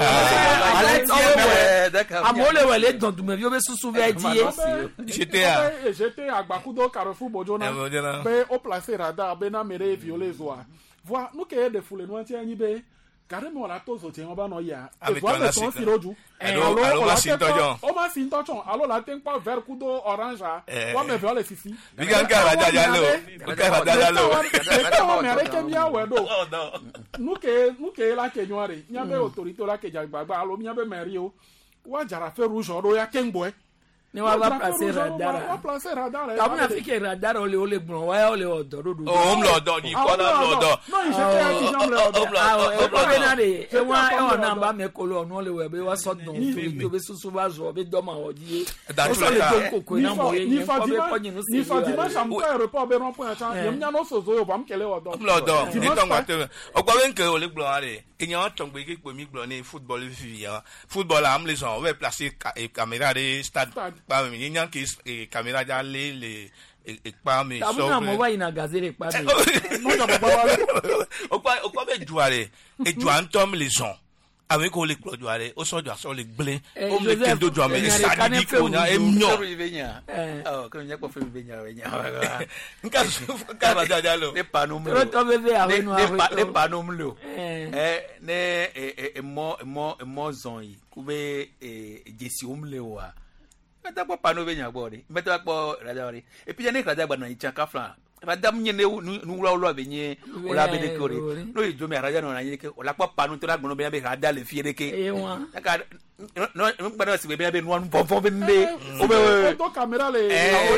amole wele don du me bi obe susu be die G T A G T A Agbakudo Carrefour Bojona be o placer radar be na mere violer zoa voi nous que de foule nous anti ani be carrément la tozo tiens on va no ya Ah, et mais voilà toi, son là, c'est- siroju Allô, allô, ma sintojon. o ma sintojon allo la ten pas vert kudo orange Eh. wa me vient le fifi Biga nka rajaja lo. Nka rajaja lo. Eka me areke mi awe do nuke nuke la ke nyoare nyabe autorité la ke jagba allo nyabe meri o wa jara fe rouge oro ya kengbo ni wa ba placer radar wa placer radar ta mun afike radar ole ole gbon wa ole odo do do Oh, om lo do ni ko na lo do. no il s'était un petit jambe là ah e ko be na de e wa e ona ba me ko lo no le we be wa so don to be susu ba zo be do ma oji Da o so le tula. don ko na mo ye ni ni ko be ko ni no ni fa dimanche am ko aéroport be rond point cha yem nya no so zo yo bam kele odo Om lo do. Ni ton wa te. O gba wen ke o le gbon are. Enyan ton gbe ke pe mi gbon ni football fi ya. Football am les on va placer caméra de stade pa mi enyan ki caméra ja le le e pa mi ta mun na mo wa ina gazere pa mi no da baba wa o gba o gba be ju are. E ju an tom les on. Avec ko le gbon ju are. O so ju aso le gble. O le ke do ju am e stade di ko na e myo. Oh, que nya ko fe benya benya. Nka ka rajaja lo. Ne panu ro to be be awe no awe ne panu mlo. Eh ne e mo mo mo zon yi kube e jesi omle wa. Meta po panu benya gbori. Meta po radari. E puis ne radar ba na icha kafla. Radar mnye ne nu wula wula benye ola be de kore. No e jo me radar no na yeke ola po panu to la gbono be be radar le fiere ke. e wa Aka no no gbara si be be nu bon bon be nde. o be to camera le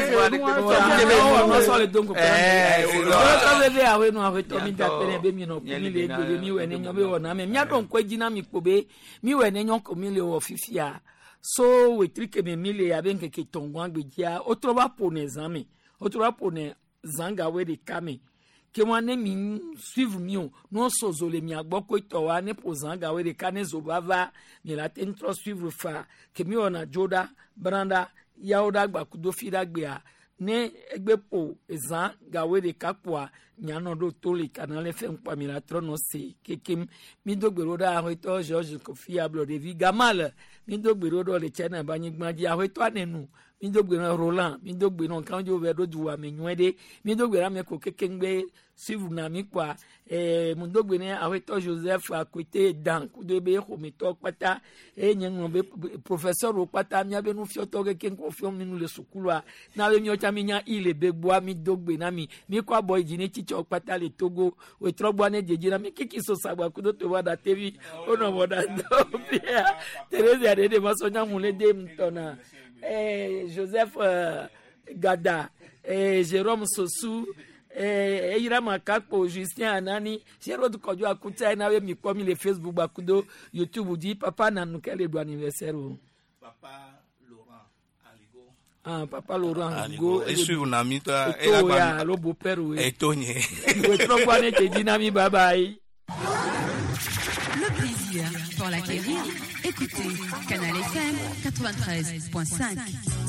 no so le don ko eh to be be awe no awe to mi da pere be mi no mi le gbe mi we ne nyo be wona me mi adon kwa gina mi pobe mi we ne nyo ko mi le wo fifia so we trike me mi le aben ke ke tongwa gbejia o tro ba po ne zami o tro ba po ne zanga we de kame ke mo ne mi suivre mi o no so zo le mi agbo ko to wa ne po zanga we de kane zo bava mi la ten tro suivre fa ke mi ona joda branda yaoda gba kudo fida gbe a ne egbe po ezan gawe de kapwa nyano do toli kanale fe mpa mi la trono se kekem mi do gbero da ho to George ko fiable de vi gamal mi do gbero do le chena banyi gbaji a ho to anenu mi do gbero Roland mi do gbero kan jo ve do duwa me nwede mi do gbero me ko kekengbe sivu na mi kwa eh mu do gbene a ho to Joseph akwete dan ku de be ko mi to pata e nyen be professeur o pata mi abe nu fio to keken ko fio mi nu le sukulwa na be mi o cha mi nya ile be gbo mi do gbe na mi mi kwa boy jini chicho pata le Togo we trogbo ne jeje na mi kiki so sagba ku do to wa da tevi ono boda do bia Teresa de de maso nya mu le de mtona eh Joseph uh, Gada eh Jérôme Sosu eh Ira Makako Justin Anani Jero du kojo akuta na we mi ko mi le Facebook bakudo YouTube di papa na nukele do anniversaire Papa Laurent Aligo. Ah papa Laurent Aligo e suivre na mi to e la ba lo beau père we e to nye we trop ba ne te dinami bye bye. Le plaisir pour l'acquérir. Écoutez Canal F M quatre-vingt-treize point cinq.